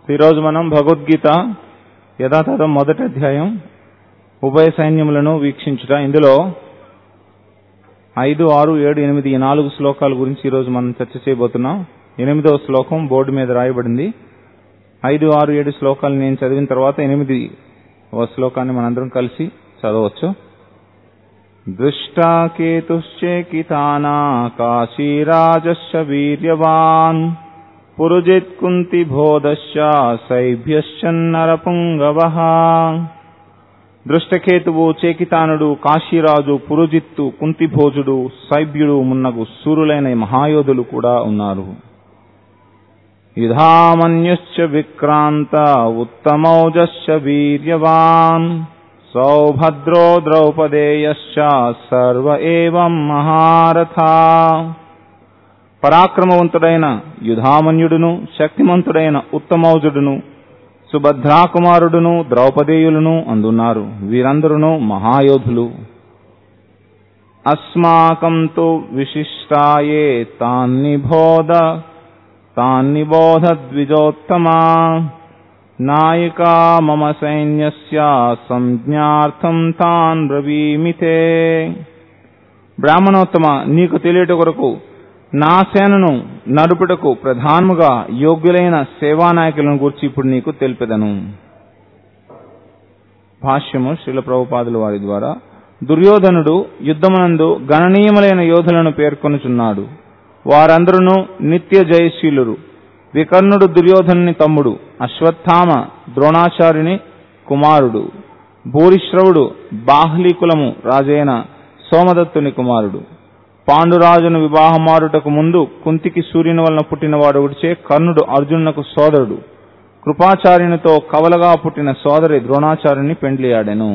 ఈరోజు మనం భగవద్గీత యథాతథం మొదటి అధ్యాయం ఉభయ సైన్యములను వీక్షించుట. ఇందులో 5, 6, 7, 8 ఈ 4 శ్లోకాల గురించి ఈరోజు మనం చర్చ చేయబోతున్నాం. 8వ శ్లోకం బోర్డు మీద రాయబడింది. 5, 6, 7 శ్లోకాలు నేను చదివిన తర్వాత 8వ శ్లోకాన్ని మనందరం కలిసి చదవచ్చు. దృష్టాకేతుశ్చేకితానా కాశీరాజస్య వీర్యవాన్ పురుజిత్ కుంతి భోదశ్చ సైభ్యశ్చన్నరపుంగవః. దృష్టకేతువు, చేకితానుడు, కాశీరాజు, పురుజిత్తు, కుంతిభోజుడు, సైభ్యుడు మున్నగు సూరులైన మహాయోధులు కూడా ఉన్నారు. యుధామన్యుశ్చ విక్రాంత ఉత్తమౌజశ్చ వీర్యవాన్ సౌభద్రో ద్రౌపదేయశ్చ సర్వ ఏవం మహారథా. పరాక్రమవంతుడైన యుధామన్యుడును, శక్తిమంతుడైన ఉత్తమౌజుడును, సుభద్రాకుమారుడును, ద్రౌపదేయులను అందున్నారు. వీరందరూ మహాయోధులు. అస్మాకం తు విశిష్టాయే తాన్నిబోధ ద్విజోత్తమా నాయికా మమ సైన్యస్య సంజ్ఞార్థం తాన్ బ్రవీమితే. బ్రాహ్మణోత్తమ, నీకు తెలియట కొరకు నా సేనను నడుపుటకు ప్రధానముగా యోగ్యులైన సేవానాయకులను గురించి ఇప్పుడు నీకు తెలిపెదను. భాష్యము శ్రీల ప్రభుపాదుల వారి ద్వారా. దుర్యోధనుడు యుద్ధమునందు గణనీయములైన యోధులను పేర్కొనుచున్నాడు. వారందరూ నిత్య జయశీలురు. వికర్ణుడు దుర్యోధనుని తమ్ముడు. అశ్వత్థామ ద్రోణాచార్యుని కుమారుడు. భూరిశ్రవుడు బాహ్లీకులము రాజైన సోమదత్తుని కుమారుడు. పాండురాజును వివాహమాడుటకు ముందు కుంతికి సూర్యుని వలన పుట్టినవాడు ఒకటిచే కర్ణుడు అర్జునునకు సోదరుడు. కృపాచార్యునితో కవలగా పుట్టిన సోదరి ద్రోణాచార్యుని పెండ్లియాడెను.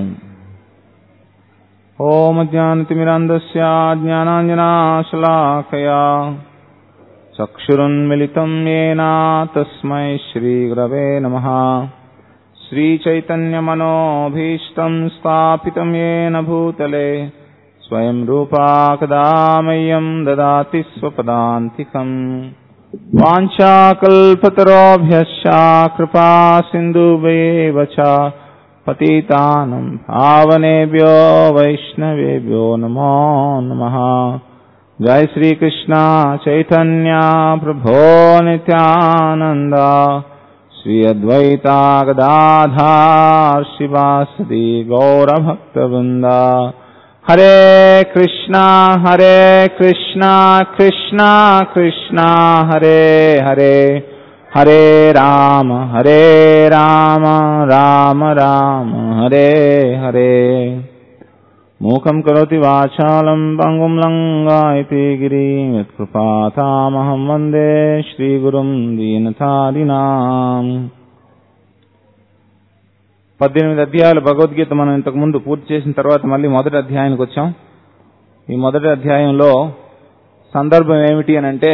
ఓం జ్ఞానతిమిరాంధస్య జ్ఞానాంజనాశలాకయా చక్షురున్మిలితం యేన తస్మై శ్రీగురవే నమః. శ్రీచైతన్యమనోభీష్టం స్థాపితం యేన భూతలే స్వయం రూపా కదా మह्यं దదాతి స్వపదాంతికం. వాంఛాకల్పతరోభ్యశ్చ కృపా సింధుభ్యేవ చ పతితానం పావనేభ్యో వైష్ణవేభ్యో నమో నమః. జై శ్రీకృష్ణ చైతన్య ప్రభో నిత్యానంద శ్రీ అద్వైత గదాధర్ శివాసది గౌరభక్తవృంద. హరే కృష్ణ కృష్ణ కృష్ణ హరే హరే, హరే రామ రామ రామ హరే హరే. మూకం కరోతి వాచాలం పంగుం లంఘయతే గిరిం యత్కృపాతమహం వందే శ్రీగురుం దీనతారిణాం. 18 అధ్యాయాలు భగవద్గీత మనం ఇంతకు ముందు పూర్తి చేసిన తర్వాత మళ్ళీ మొదటి అధ్యాయానికి వచ్చాం. ఈ మొదటి అధ్యాయంలో సందర్భం ఏమిటి అని అంటే,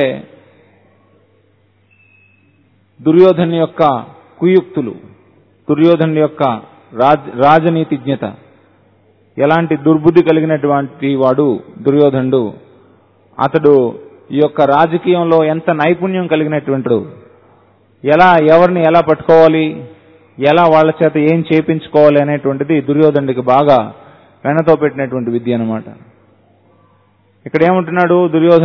దుర్యోధను యొక్క కుయుక్తులు, దుర్యోధను యొక్క రాజనీతిజ్ఞత, ఎలాంటి దుర్బుద్ధి కలిగినటువంటి వాడు దుర్యోధనుడు, అతడు ఈ యొక్క రాజకీయంలో ఎంత నైపుణ్యం కలిగినటువంటి, ఎవరిని ఎలా పట్టుకోవాలి, ఎలా వాళ్ళ చేత ఏం చేయించుకోవాలి అనేటువంటిది దుర్యోధనుడికి బాగా వెనతో పెట్టినటువంటి విద్య అన్నమాట. ఇక్కడ ఏమంటున్నాడు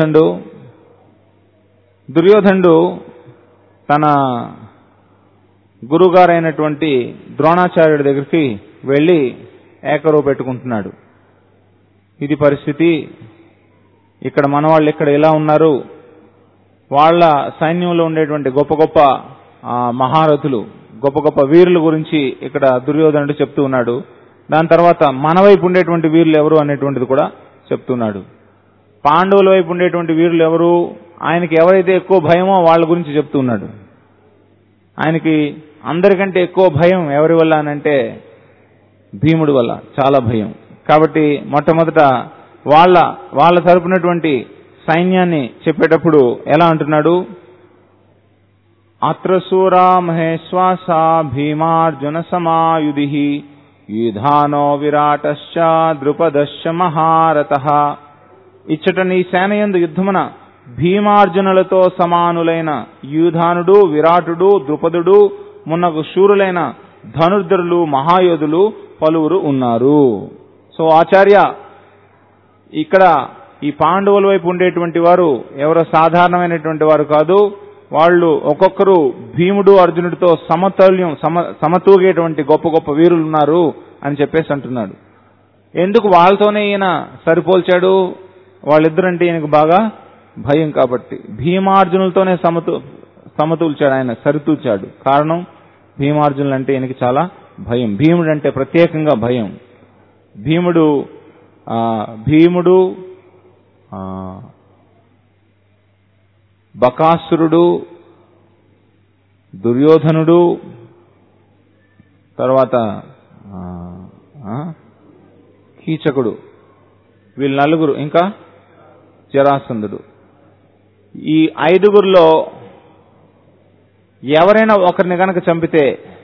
దుర్యోధనుడు తన గురుగారైనటువంటి ద్రోణాచార్యుడి దగ్గరికి వెళ్లి ఏకరువు పెట్టుకుంటున్నాడు. ఇది పరిస్థితి, ఇక్కడ మన వాళ్ళు ఇక్కడ ఇలా ఉన్నారు, వాళ్ళ సైన్యంలో ఉండేటువంటి గొప్ప గొప్ప మహారథులు, గొప్ప గొప్ప వీరుల గురించి ఇక్కడ దుర్యోధనుడు చెప్తూ ఉన్నాడు. దాని తర్వాత మన వైపు ఉండేటువంటి వీరులు ఎవరు అనేటువంటిది కూడా చెప్తున్నాడు. పాండవుల వైపు ఉండేటువంటి వీరులు ఎవరు, ఆయనకి ఎవరైతే ఎక్కువ భయమో వాళ్ళ గురించి చెప్తున్నాడు. ఆయనకి అందరికంటే ఎక్కువ భయం ఎవరి వల్ల అనంటే భీముడి వల్ల, చాలా భయం. కాబట్టి మొట్టమొదట వాళ్ళ తరపునటువంటి సైన్యాన్ని చెప్పేటప్పుడు ఎలా అంటున్నాడు, అత్ర సూరా మహేశ్వాస భీమార్జున సమాయుధిః యుధానో విరాటశ్చ ద్రుపదశ్చ మహారథః. ఇచ్చట నీ సేనయందు యుద్ధమున భీమార్జునులతో సమానులైన యూధానుడు, విరాటుడు, ద్రుపదుడు మున్నగు శూరులైన ధనుర్ధరులు మహాయోధులు పలువురు ఉన్నారు. సో ఆచార్య ఇక్కడ ఈ పాండవుల వైపు ఉండేటువంటి వారు ఎవరో సాధారణమైనటువంటి వారు కాదు. వాళ్ళు ఒక్కొక్కరు భీముడు అర్జునుడితో సమతూగేటువంటి గొప్ప గొప్ప వీరులు ఉన్నారు అని చెప్పేసి అంటున్నాడు. ఎందుకు వాళ్ళతోనే ఈయన సరిపోల్చాడు? వాళ్ళిద్దరంటే ఈయనకు బాగా భయం కాబట్టి. భీమార్జునులతోనే సమతూల్చాడు, ఆయన సరితూచాడు. కారణం భీమార్జునులు అంటే ఈయనకి చాలా భయం. భీముడు అంటే ప్రత్యేకంగా భయం. భీముడు బకాసురుడు, దుర్యోధనుడు, తర్వాత కీచకుడు, వీళ్ళు నలుగురు, ఇంకా జరాసంధుడు. ఈ ఐదుగురిలో ఎవరైనా ఒకరిని గనక చంపితే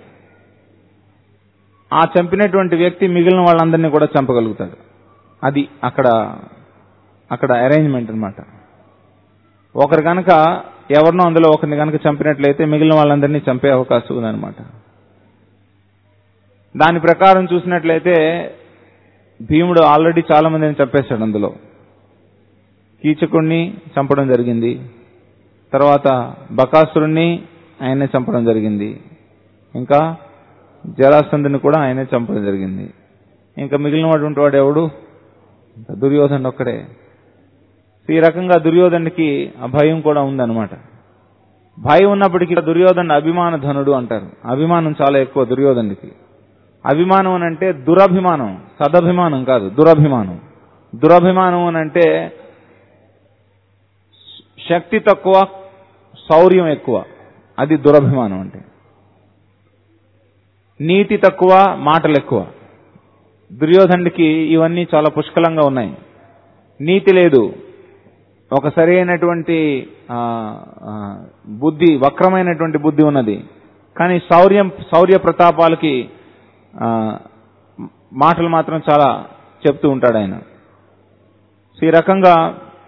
ఆ చంపినటువంటి వ్యక్తి మిగిలిన వాళ్ళందరినీ కూడా చంపగలుగుతాడు. అది అక్కడ అరేంజ్మెంట్ అన్నమాట. ఒకరు గనక ఎవరినో అందులో ఒకరిని గనక చంపినట్లయితే మిగిలిన వాళ్ళందరినీ చంపే అవకాశం ఉందన్నమాట. దాని ప్రకారం చూసినట్లయితే భీముడు ఆల్రెడీ చాలా మందిని చంపేశాడు. అందులో కీచకుడిని చంపడం జరిగింది, తర్వాత బకాసురుణ్ణి ఆయనే చంపడం జరిగింది, ఇంకా జరాసంధుని కూడా ఆయనే చంపడం జరిగింది. ఇంకా మిగిలినటువంటి వాడు ఎవడు? దుర్యోధనుడు ఒక్కడే. ఈ రకంగా దుర్యోధనుడికి ఆ భయం కూడా ఉందన్నమాట. భయం ఉన్నప్పటికీ దుర్యోధనుడు అభిమాన ధనుడు అంటారు. అభిమానం చాలా ఎక్కువ దుర్యోధనుడికి. అభిమానం అని అంటే దురభిమానం, సదభిమానం కాదు, దురభిమానం. దురభిమానం అని అంటే శక్తి తక్కువ, శౌర్యం ఎక్కువ, అది దురభిమానం అంటే. నీతి తక్కువ, మాటలు ఎక్కువ. దుర్యోధనుడికి ఇవన్నీ చాలా పుష్కలంగా ఉన్నాయి. నీతి లేదు, ఒక సరైనటువంటి బుద్ధి, వక్రమైనటువంటి బుద్ధి ఉన్నది. కానీ శౌర్య ప్రతాపాలకి మాటలు మాత్రం చాలా చెప్తూ ఉంటాడు ఆయన. ఈ రకంగా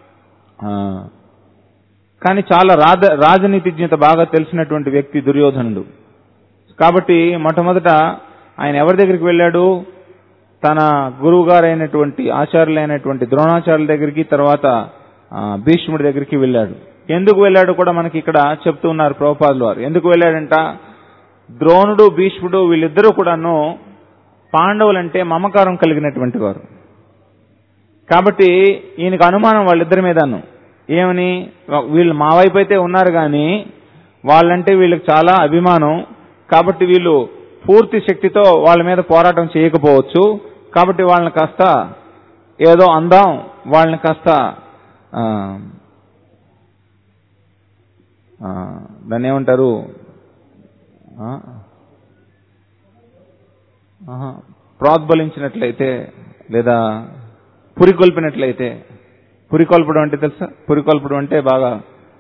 కానీ చాలా రాజనీతిజ్ఞత బాగా తెలిసినటువంటి వ్యక్తి దుర్యోధనుడు. కాబట్టి మొట్టమొదట ఆయన ఎవరి దగ్గరికి వెళ్ళాడు? తన గురువు గారైనటువంటి ఆచార్యులైనటువంటి ద్రోణాచార్యుల దగ్గరికి, తర్వాత భీష్ముడి దగ్గరికి వెళ్ళాడు. ఎందుకు వెళ్ళాడు కూడా మనకి ఇక్కడ చెప్తూ ఉన్నారు ప్రభుపాదులు వారు. ఎందుకు వెళ్ళాడంట? ద్రోణుడు, భీష్ముడు వీళ్ళిద్దరూ కూడాను పాండవులంటే మమకారం కలిగినటువంటి వారు. కాబట్టి ఈయనకు అనుమానం వాళ్ళిద్దరి మీదను. ఏమని? వీళ్ళు మా వైపు అయితే ఉన్నారు కానీ వాళ్ళంటే వీళ్ళకి చాలా అభిమానం. కాబట్టి వీళ్ళు పూర్తి శక్తితో వాళ్ళ మీద పోరాటం చేయకపోవచ్చు. కాబట్టి వాళ్ళని కాస్త ఏదో అందాం, వాళ్ళని కాస్త దాన్ని ఏమంటారు, ప్రోద్బలించినట్లయితే లేదా పురికొల్పినట్లయితే. పురికొల్పడం అంటే తెలుసా? పురికొల్పడం అంటే బాగా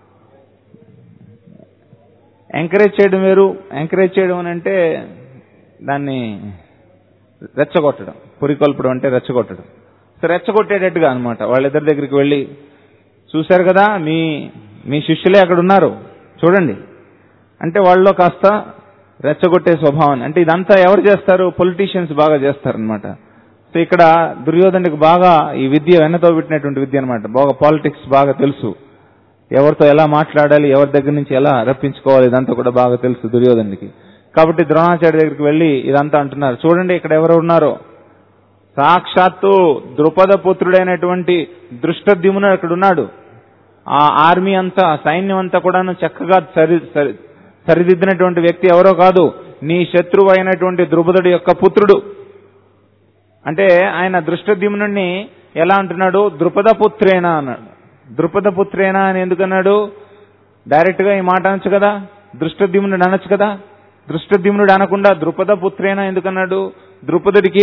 ఎంకరేజ్ చేయడం వేరు. ఎంకరేజ్ చేయడం అని అంటే దాన్ని రెచ్చగొట్టడం. పురికొల్పడం అంటే రెచ్చగొట్టడం. సో రెచ్చగొట్టేటట్టుగా అనమాట. వాళ్ళిద్దరి దగ్గరికి వెళ్ళి, చూశారు కదా మీ శిష్యులే అక్కడ ఉన్నారు చూడండి అంటే వాళ్ళలో కాస్త రెచ్చగొట్టే స్వభావం. అంటే ఇదంతా ఎవరు చేస్తారు? పొలిటీషియన్స్ బాగా చేస్తారనమాట. సో ఇక్కడ దుర్యోధనుడికి బాగా ఈ విద్య వెన్నతో పెట్టినటువంటి విద్య అనమాట. బాగా పాలిటిక్స్ బాగా తెలుసు. ఎవరితో ఎలా మాట్లాడాలి, ఎవరి దగ్గర నుంచి ఎలా రప్పించుకోవాలి, ఇదంతా కూడా బాగా తెలుసు దుర్యోధనుడికి. కాబట్టి ద్రోణాచార్య దగ్గరికి వెళ్ళి ఇదంతా అంటున్నారు. చూడండి ఇక్కడ ఎవరు ఉన్నారో, సాక్షాత్తు ద్రుపద పుత్రుడైనటువంటి దృష్టద్యుమ్నుడు అక్కడ ఉన్నాడు. ఆ ఆర్మీ అంతా, సైన్యం అంతా కూడాను చక్కగా సరిదిద్దినటువంటి వ్యక్తి ఎవరో కాదు, నీ శత్రువు అయినటువంటి ద్రుపదుడి యొక్క పుత్రుడు. అంటే ఆయన దృష్టద్యుమ్నుడిని ఎలా అంటున్నాడు? ద్రుపద పుత్రేనా అన్నాడు. ద్రుపద పుత్రేనా అని ఎందుకన్నాడు? డైరెక్ట్ గా ఈ మాట అనొచ్చు కదా, దృష్టద్యుమ్నుడు అనొచ్చు కదా. దృష్టద్యుమ్నుడు అనకుండా ద్రుపద పుత్రేనా ఎందుకన్నాడు? ద్రుపదుడికి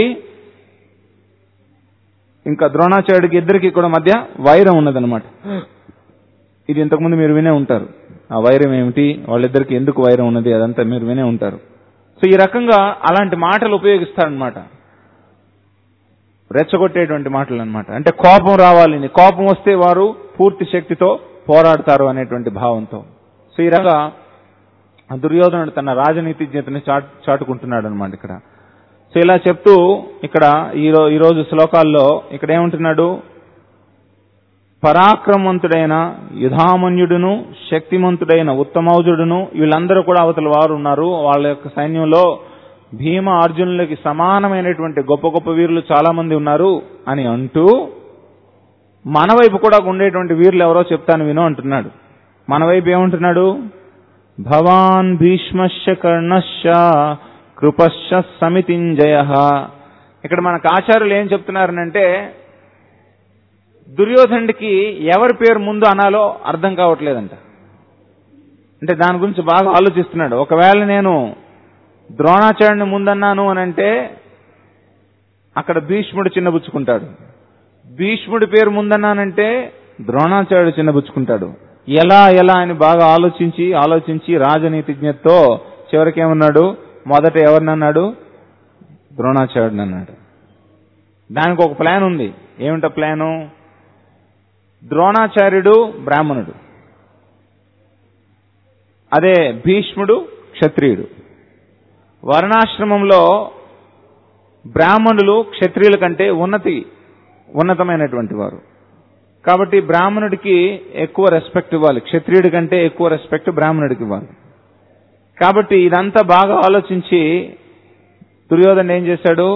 ఇంకా ద్రోణాచార్యుడికి ఇద్దరికి కూడా మధ్య వైరం ఉన్నదన్నమాట. ఇది ఇంతకుముందు మీరు వినే ఉంటారు. ఆ వైరం ఏమిటి, వాళ్ళిద్దరికి ఎందుకు వైరం ఉన్నది, అదంతా మీరు వినే ఉంటారు. సో ఈ రకంగా అలాంటి మాటలు ఉపయోగిస్తాడనమాట, రెచ్చగొట్టేటువంటి మాటలు అనమాట. అంటే కోపం రావాలి, కోపం వస్తే వారు పూర్తి శక్తితో పోరాడతారు అనేటువంటి భావంతో. సో ఈ రకంగా దుర్యోధనుడు తన రాజనీతిజ్ఞతని చాటుకుంటున్నాడు అనమాట ఇక్కడ. సో ఇలా చెప్తూ ఇక్కడ ఈరోజు శ్లోకాల్లో ఇక్కడ ఏమంటున్నాడు, పరాక్రమవంతుడైన యుధామన్యుడును శక్తిమంతుడైన ఉత్తమౌజుడును వీళ్ళందరూ కూడా అవతల వారు ఉన్నారు. వాళ్ళ యొక్క సైన్యంలో భీమ అర్జునులకి సమానమైనటువంటి గొప్ప గొప్ప వీరులు చాలా మంది ఉన్నారు అని అంటూ మన వైపు కూడా ఉండేటువంటి వీరులు ఎవరో చెప్తాను విను అంటున్నాడు. మన వైపు ఏమంటున్నాడు, భవాన్ భీష్మశ్చ కర్ణశ్చ కృపశ్చ సమితింజయః. ఇక్కడ మనకు ఆచార్యులు ఏం చెప్తున్నారనంటే, దుర్యోధనుడికి ఎవరి పేరు ముందు అనాలో అర్థం కావట్లేదంట. అంటే దాని గురించి బాగా ఆలోచిస్తున్నాడు. ఒకవేళ నేను ద్రోణాచార్యుని ముందన్నాను అనంటే అక్కడ భీష్ముడు చిన్నబుచ్చుకుంటాడు. భీష్ముడి పేరు ముందన్నానంటే ద్రోణాచార్యుడు చిన్నబుచ్చుకుంటాడు. ఎలా అని బాగా ఆలోచించి రాజనీతిజ్ఞతతో చివరికి ఏమన్నాడు, మొదట ఎవరినన్నాడు, ద్రోణాచార్యుడిని అన్నాడు. దానికి ఒక ప్లాన్ ఉంది. ఏమిటో ప్లాను, ద్రోణాచార్యుడు బ్రాహ్మణుడు, అదే భీష్ముడు క్షత్రియుడు. వర్ణాశ్రమంలో బ్రాహ్మణులు క్షత్రియుల కంటే ఉన్నతమైనటువంటి వారు. కాబట్టి బ్రాహ్మణుడికి ఎక్కువ రెస్పెక్ట్ ఇవ్వాలి, క్షత్రియుడి కంటే ఎక్కువ రెస్పెక్ట్ బ్రాహ్మణుడికి ఇవ్వాలి. కాబట్టి ఇదంతా బాగా ఆలోచించి దుర్యోధనుడు ఏం చేశాడు,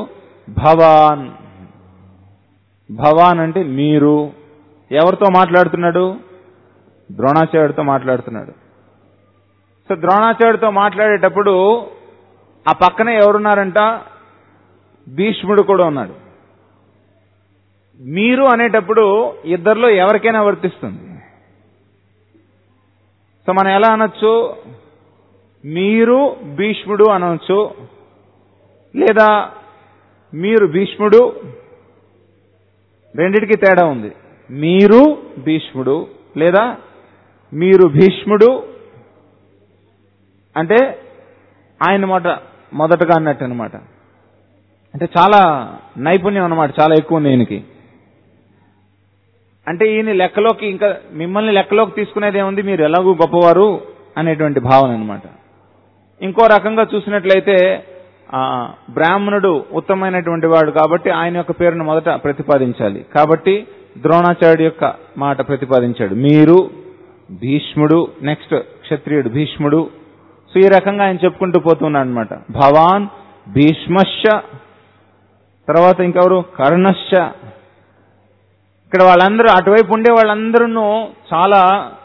భవాన్ అంటే మీరు. ఎవరితో మాట్లాడుతున్నాడు, ద్రోణాచార్యుడితో మాట్లాడుతున్నాడు. సో ద్రోణాచార్యుడితో మాట్లాడేటప్పుడు ఆ పక్కనే ఎవరున్నారంట, భీష్ముడు కూడా ఉన్నాడు. మీరు అనేటప్పుడు ఇద్దరిలో ఎవరికైనా వర్తిస్తుంది. సో మనం ఎలా అనొచ్చు, మీరు భీష్ముడు అనవచ్చు, లేదా మీరు భీష్ముడు. రెండిటికి తేడా ఉంది. మీరు భీష్ముడు లేదా మీరు భీష్ముడు అంటే ఆయన మొదటగా అన్నట్టు అనమాట. అంటే చాలా నైపుణ్యం అనమాట, చాలా ఎక్కువ ఉంది ఈయనకి. అంటే ఈయన లెక్కలోకి, ఇంకా మిమ్మల్ని లెక్కలోకి తీసుకునేది ఏముంది, మీరు ఎలాగూ గొప్పవారు అనేటువంటి భావన అనమాట. ఇంకో రకంగా చూసినట్లయితే బ్రాహ్మణుడు ఉత్తమమైనటువంటి వాడు కాబట్టి ఆయన యొక్క పేరును మొదట ప్రతిపాదించాలి. కాబట్టి ద్రోణాచార్యుడి యొక్క మాట ప్రతిపాదించాడు, మీరు భీష్ముడు, నెక్స్ట్ క్షత్రియుడు భీష్ముడు. సో ఈ రకంగా ఆయన చెప్పుకుంటూ పోతున్నాడు అనమాట. భవాన్ భీష్మశ్చ, తర్వాత ఇంకెవరు, కర్ణశ్చ. ఇక్కడ వాళ్ళందరూ అటువైపు ఉండే వాళ్ళందరూ చాలా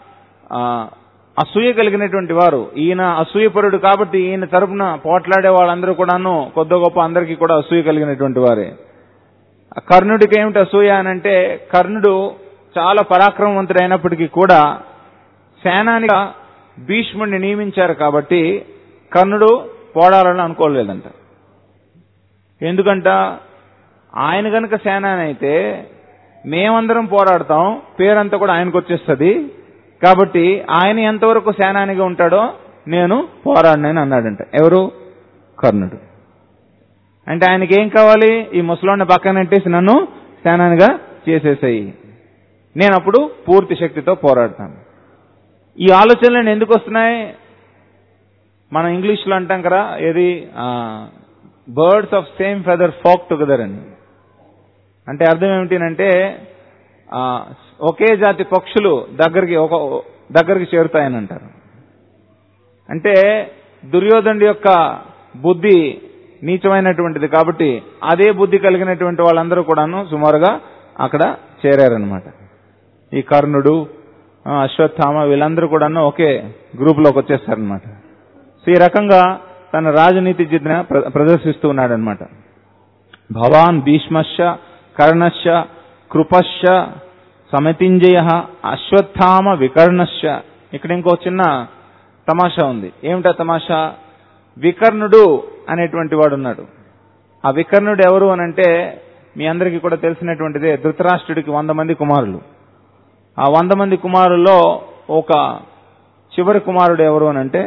అసూయ కలిగినటువంటి వారు. ఈయన అసూయపరుడు కాబట్టి ఈయన తరపున పోట్లాడే వాళ్ళందరూ కూడాను కొద్ది గొప్ప అందరికీ కూడా అసూయ కలిగినటువంటి వారే. కర్ణుడికి ఏమిటి అసూయ అనంటే, కర్ణుడు చాలా పరాక్రమవంతుడు అయినప్పటికీ కూడా సేనానిగా భీష్ముడిని నియమించారు కాబట్టి కర్ణుడు పోరాడాలని అనుకోలేదంట. ఎందుకంట, ఆయన గనక సేనాని అయితే మేమందరం పోరాడతాం, పేరంతా కూడా ఆయనకు వచ్చేస్తుంది. కాబట్టి ఆయన ఎంతవరకు సేనానిగా ఉంటాడో నేను పోరాడనని అన్నాడంట. ఎవరు, కర్ణుడు. అంటే ఆయనకి ఏం కావాలి, ఈ ముసలోడిని పక్కన నెట్టేసి నన్ను సేనానిగా చేసేసాయి, నేను అప్పుడు పూర్తి శక్తితో పోరాడతాను. ఈ ఆలోచనలు ఎందుకు వస్తున్నాయి, మనం ఇంగ్లీష్లో అంటాం కదా, ఏది birds of same feather flock together అని. అంటే అర్థం ఏమిటంటే, ఒకే జాతి పక్షులు దగ్గరికి చేరుతాయని అంటారు. అంటే దుర్యోధనుడి యొక్క బుద్ధి నీచమైనటువంటిది కాబట్టి అదే బుద్ధి కలిగినటువంటి వాళ్ళందరూ కూడాను సుమారుగా అక్కడ చేరారనమాట. ఈ కర్ణుడు, అశ్వత్థామ వీళ్ళందరూ కూడాను ఒకే గ్రూప్లోకి వచ్చేస్తారనమాట. సో ఈ రకంగా తన రాజనీతి జిద్న ప్రదర్శిస్తూ ఉన్నాడనమాట. భవాన్ భీష్మశ్చ కర్ణశ్చ కృపశ్చ సమితింజయ అశ్వత్థామ వికర్ణశ్చ. ఇక్కడ ఇంకో చిన్న తమాషా ఉంది. ఏమిటా తమాషా, వికర్ణుడు అనేటువంటి వాడు ఉన్నాడు. ఆ వికర్ణుడు ఎవరు అనంటే మీ అందరికీ కూడా తెలిసినటువంటిదే, ధృతరాష్ట్రుడికి 100 మంది కుమారులు. ఆ 100 మంది కుమారుల్లో ఒక చివరి కుమారుడు ఎవరు అనంటే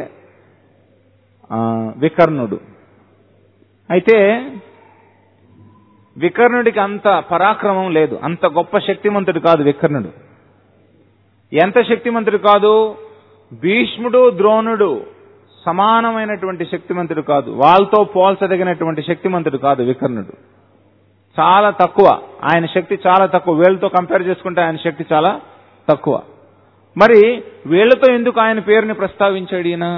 వికర్ణుడు. అయితే వికర్ణుడికి అంత పరాక్రమం లేదు, అంత గొప్ప శక్తిమంతుడు కాదు వికర్ణుడు. ఎంత శక్తిమంతుడు కాదు, భీష్ముడు ద్రోణుడు సమానమైనటువంటి శక్తిమంతుడు కాదు, వాళ్ళతో పోల్చదగినటువంటి శక్తిమంతుడు కాదు వికర్ణుడు. చాలా తక్కువ, ఆయన శక్తి చాలా తక్కువ. వీళ్ళతో కంపేర్ చేసుకుంటే ఆయన శక్తి చాలా తక్కువ. మరి వీళ్ళతో ఎందుకు ఆయన పేరుని ప్రస్తావించాడు ఈయన?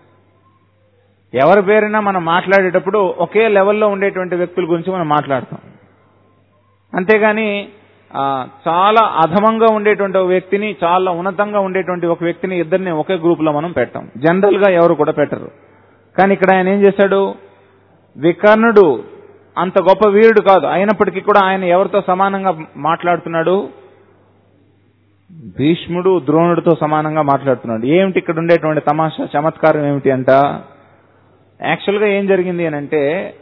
ఎవరి పేరైనా మనం మాట్లాడేటప్పుడు ఒకే లెవెల్లో ఉండేటువంటి వ్యక్తుల గురించి మనం మాట్లాడతాం. అంతేగాని చాలా అధమంగా ఉండేటువంటి ఒక వ్యక్తిని, చాలా ఉన్నతంగా ఉండేటువంటి ఒక వ్యక్తిని, ఇద్దరిని ఒకే గ్రూపులో మనం పెట్టాం. జనరల్ గా ఎవరు కూడా పెట్టరు. కానీ ఇక్కడ ఆయన ఏం చేశాడు? వికర్ణుడు అంత గొప్ప వీరుడు కాదు, అయినప్పటికీ కూడా ఆయన ఎవరితో సమానంగా మాట్లాడుతున్నాడు? భీష్ముడు ద్రోణుడితో సమానంగా మాట్లాడుతున్నాడు. ఏమిటి ఇక్కడ ఉండేటువంటి తమాషా, చమత్కారం ఏమిటి అంట? యాక్చువల్గా ఏం జరిగింది అని అంటే,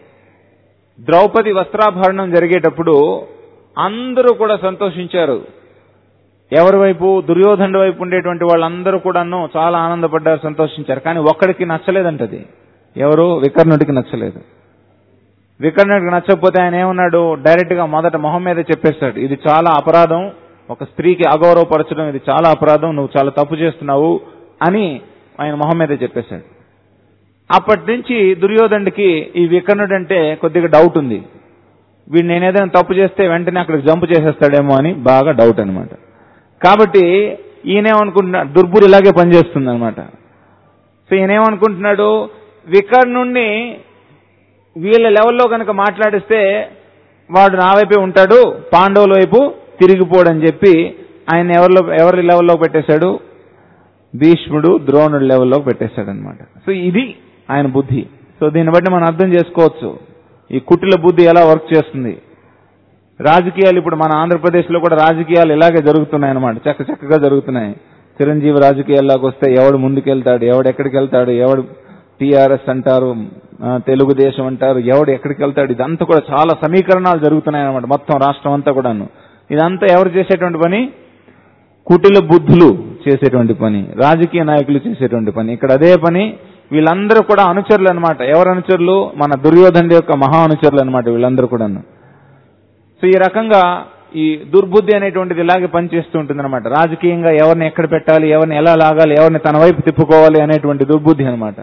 ద్రౌపది వస్త్రాభరణం జరిగేటప్పుడు అందరూ కూడా సంతోషించారు. ఎవరి వైపు? దుర్యోధనుడి వైపు ఉండేటువంటి వాళ్ళందరూ కూడాను చాలా ఆనందపడ్డారు, సంతోషించారు. కానీ ఒక్కడికి నచ్చలేదంటది. ఎవరు? వికర్ణుడికి నచ్చలేదు. వికర్ణుడికి నచ్చకపోతే ఆయన ఏమన్నాడు? డైరెక్ట్ గా మొదట మొహం మీద చెప్పేస్తాడు, ఇది చాలా అపరాధం, ఒక స్త్రీకి అగౌరవపరచడం ఇది చాలా అపరాధం, నువ్వు చాలా తప్పు చేస్తున్నావు అని ఆయన మొహం మీద చెప్పేశాడు. అప్పటి నుంచి దుర్యోధనుడికి ఈ వికర్ణుడు అంటే కొద్దిగా డౌట్ ఉంది. వీడు నేనేదైనా తప్పు చేస్తే వెంటనే అక్కడికి జంప్ చేసేస్తాడేమో అని బాగా డౌట్ అనమాట. కాబట్టి ఈయనేమనుకుంటున్నాడు? దుర్బుద్ధి ఇలాగే పనిచేస్తుంది అనమాట. సో ఈయనేమనుకుంటున్నాడు? వికర్ణుణ్ణి వీళ్ళ లెవెల్లో కనుక మాట్లాడిస్తే వాడు నా వైపే ఉంటాడు, పాండవుల వైపు తిరిగిపోడని చెప్పి ఆయన ఎవరి లెవెల్లో పెట్టేశాడు? భీష్ముడు ద్రోణుడి లెవెల్లో పెట్టేశాడు అనమాట. సో ఇది ఆయన బుద్ధి. సో దీన్ని బట్టి మనం అర్థం చేసుకోవచ్చు ఈ కుటిల బుద్ధి ఎలా వర్క్ చేస్తుంది. రాజకీయాలు ఇప్పుడు మన ఆంధ్రప్రదేశ్లో కూడా రాజకీయాలు ఇలాగే జరుగుతున్నాయి అనమాట, చక్కగా జరుగుతున్నాయి. చిరంజీవి రాజకీయాల్లోకి వస్తే ఎవడు ముందుకెళ్తాడు, ఎవడు ఎక్కడికి వెళ్తాడు, ఎవడు టీఆర్ఎస్ అంటారు, తెలుగుదేశం అంటారు, ఎవడు ఎక్కడికి వెళ్తాడు, ఇదంతా కూడా చాలా సమీకరణాలు జరుగుతున్నాయి అనమాట మొత్తం రాష్ట్రం అంతా కూడాను. ఇదంతా ఎవరు చేసేటువంటి పని? కుటిల బుద్ధులు చేసేటువంటి పని, రాజకీయ నాయకులు చేసేటువంటి పని. ఇక్కడ అదే పని. వీళ్ళందరూ కూడా అనుచరులు అనమాట. ఎవరు అనుచరులు? మన దుర్యోధనుడి యొక్క మహా అనుచరులు అనమాట వీళ్ళందరూ కూడా. సో ఈ రకంగా ఈ దుర్బుద్ధి అనేటువంటిది ఇలాగే పనిచేస్తూ ఉంటుంది అనమాట. రాజకీయంగా ఎవరిని ఎక్కడ పెట్టాలి, ఎవరిని ఎలా లాగాలి, ఎవరిని తన వైపు తిప్పుకోవాలి అనేటువంటి దుర్బుద్ధి అనమాట.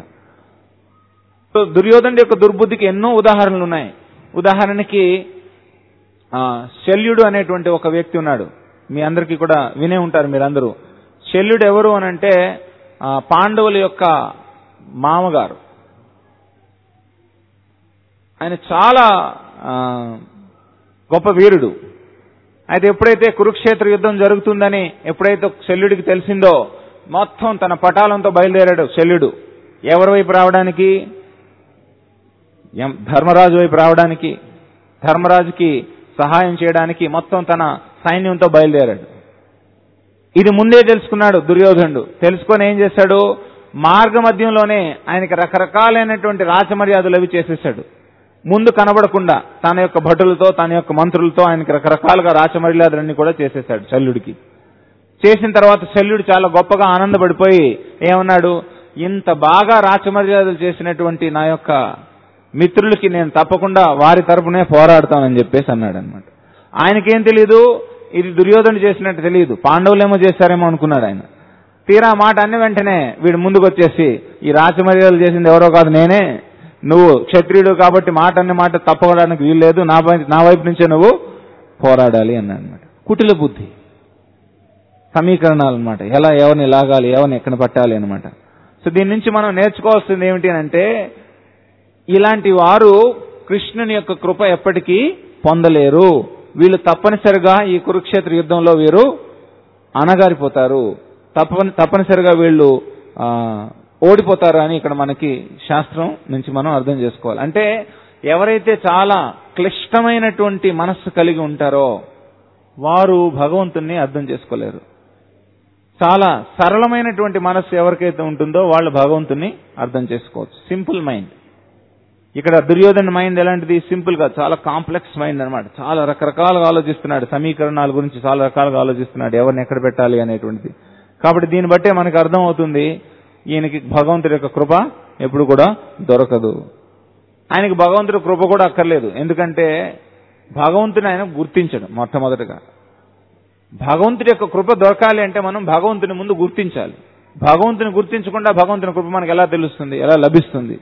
సో దుర్యోధనుడి యొక్క దుర్బుద్ధికి ఎన్నో ఉదాహరణలు ఉన్నాయి. ఉదాహరణకి శల్యుడు అనేటువంటి ఒక వ్యక్తి ఉన్నాడు. మీ అందరికీ కూడా వినే ఉంటారు మీరందరూ. శల్యుడు ఎవరు అనంటే పాండవుల యొక్క మామగారు. ఆయన చాలా గొప్ప వీరుడు. అయితే ఎప్పుడైతే కురుక్షేత్ర యుద్ధం జరుగుతుందని ఎప్పుడైతే శల్యుడికి తెలిసిందో మొత్తం తన పటాలంతో బయలుదేరాడు శల్యుడు. ఎవరి వైపు రావడానికి? ధర్మరాజు వైపు రావడానికి, ధర్మరాజుకి సహాయం చేయడానికి మొత్తం తన సైన్యంతో బయలుదేరాడు. ఇది ముందే తెలుసుకున్నాడు దుర్యోధనుడు. తెలుసుకొని ఏం చేశాడు? మార్గ మధ్యంలోనే ఆయనకి రకరకాలైనటువంటి రాచమర్యాదలు అవి చేసేసాడు. ముందు కనబడకుండా తన యొక్క భటులతో, తన యొక్క మంత్రులతో ఆయనకి రకరకాలుగా రాచమర్యాదలన్నీ కూడా చేసేసాడు శల్యుడికి. చేసిన తర్వాత శల్యుడు చాలా గొప్పగా ఆనందపడిపోయి ఏమన్నాడు? ఇంత బాగా రాచమర్యాదలు చేసినటువంటి నా యొక్క మిత్రులకి నేను తప్పకుండా వారి తరపునే పోరాడతానని చెప్పేసి అన్నాడు అనమాట. ఆయనకేం తెలియదు, ఇది దుర్యోధనుడు చేసినట్టు తెలియదు. పాండవులేమో చేశారేమో అనుకున్నాడు ఆయన. తీరా మాట అన్ని వెంటనే వీడు ముందుకు వచ్చేసి, ఈ రాచమర్యాదలు చేసింది ఎవరో కాదు నేనే, నువ్వు క్షత్రియుడు కాబట్టి మాట తప్పడానికి వీల్లేదు, నా వైపు నుంచే నువ్వు పోరాడాలి అన్నాడు అనమాట. కుటిల బుద్ధి, సమీకరణాలు అనమాట. ఎలా ఎవరిని లాగాలి, ఎవరిని ఎక్కడ పట్టాలి అనమాట. సో దీని నుంచి మనం నేర్చుకోవాల్సింది ఏమిటి అంటే, ఇలాంటి వారు కృష్ణుని యొక్క కృప ఎప్పటికీ పొందలేరు. వీళ్ళు తప్పనిసరిగా ఈ కురుక్షేత్ర యుద్ధంలో వీరు అణగారిపోతారు, తప్పనిసరిగా వీళ్ళు ఓడిపోతారు అని ఇక్కడ మనకి శాస్త్రం నుంచి మనం అర్థం చేసుకోవాలి. అంటే ఎవరైతే చాలా క్లిష్టమైనటువంటి మనస్సు కలిగి ఉంటారో వారు భగవంతుణ్ణి అర్థం చేసుకోలేరు. చాలా సరళమైనటువంటి మనస్సు ఎవరికైతే ఉంటుందో వాళ్ళు భగవంతుణ్ణి అర్థం చేసుకోవచ్చు. Simple mind. ఇక్కడ దుర్యోధన మైండ్ ఎలాంటిది? సింపుల్ గా చాలా కాంప్లెక్స్ మైండ్ అనమాట. చాలా రకరకాలుగా ఆలోచిస్తున్నాడు, సమీకరణాల గురించి చాలా రకాలుగా ఆలోచిస్తున్నాడు, ఎవరిని ఎక్కడ పెట్టాలి అనేటువంటిది. కాబట్టి దీన్ని బట్టే మనకు అర్థం అవుతుంది ఈయనకి భగవంతుడి యొక్క కృప ఎప్పుడు కూడా దొరకదు. ఆయనకి భగవంతుడి కృప కూడా అక్కర్లేదు. ఎందుకంటే భగవంతుని ఆయన గుర్తించడు. మొట్టమొదటిగా భగవంతుడి యొక్క కృప దొరకాలి అంటే మనం భగవంతుని ముందు గుర్తించాలి. భగవంతుని గుర్తించకుండా భగవంతుని కృప మనకు ఎలా తెలుస్తుంది, ఎలా లభిస్తుంది?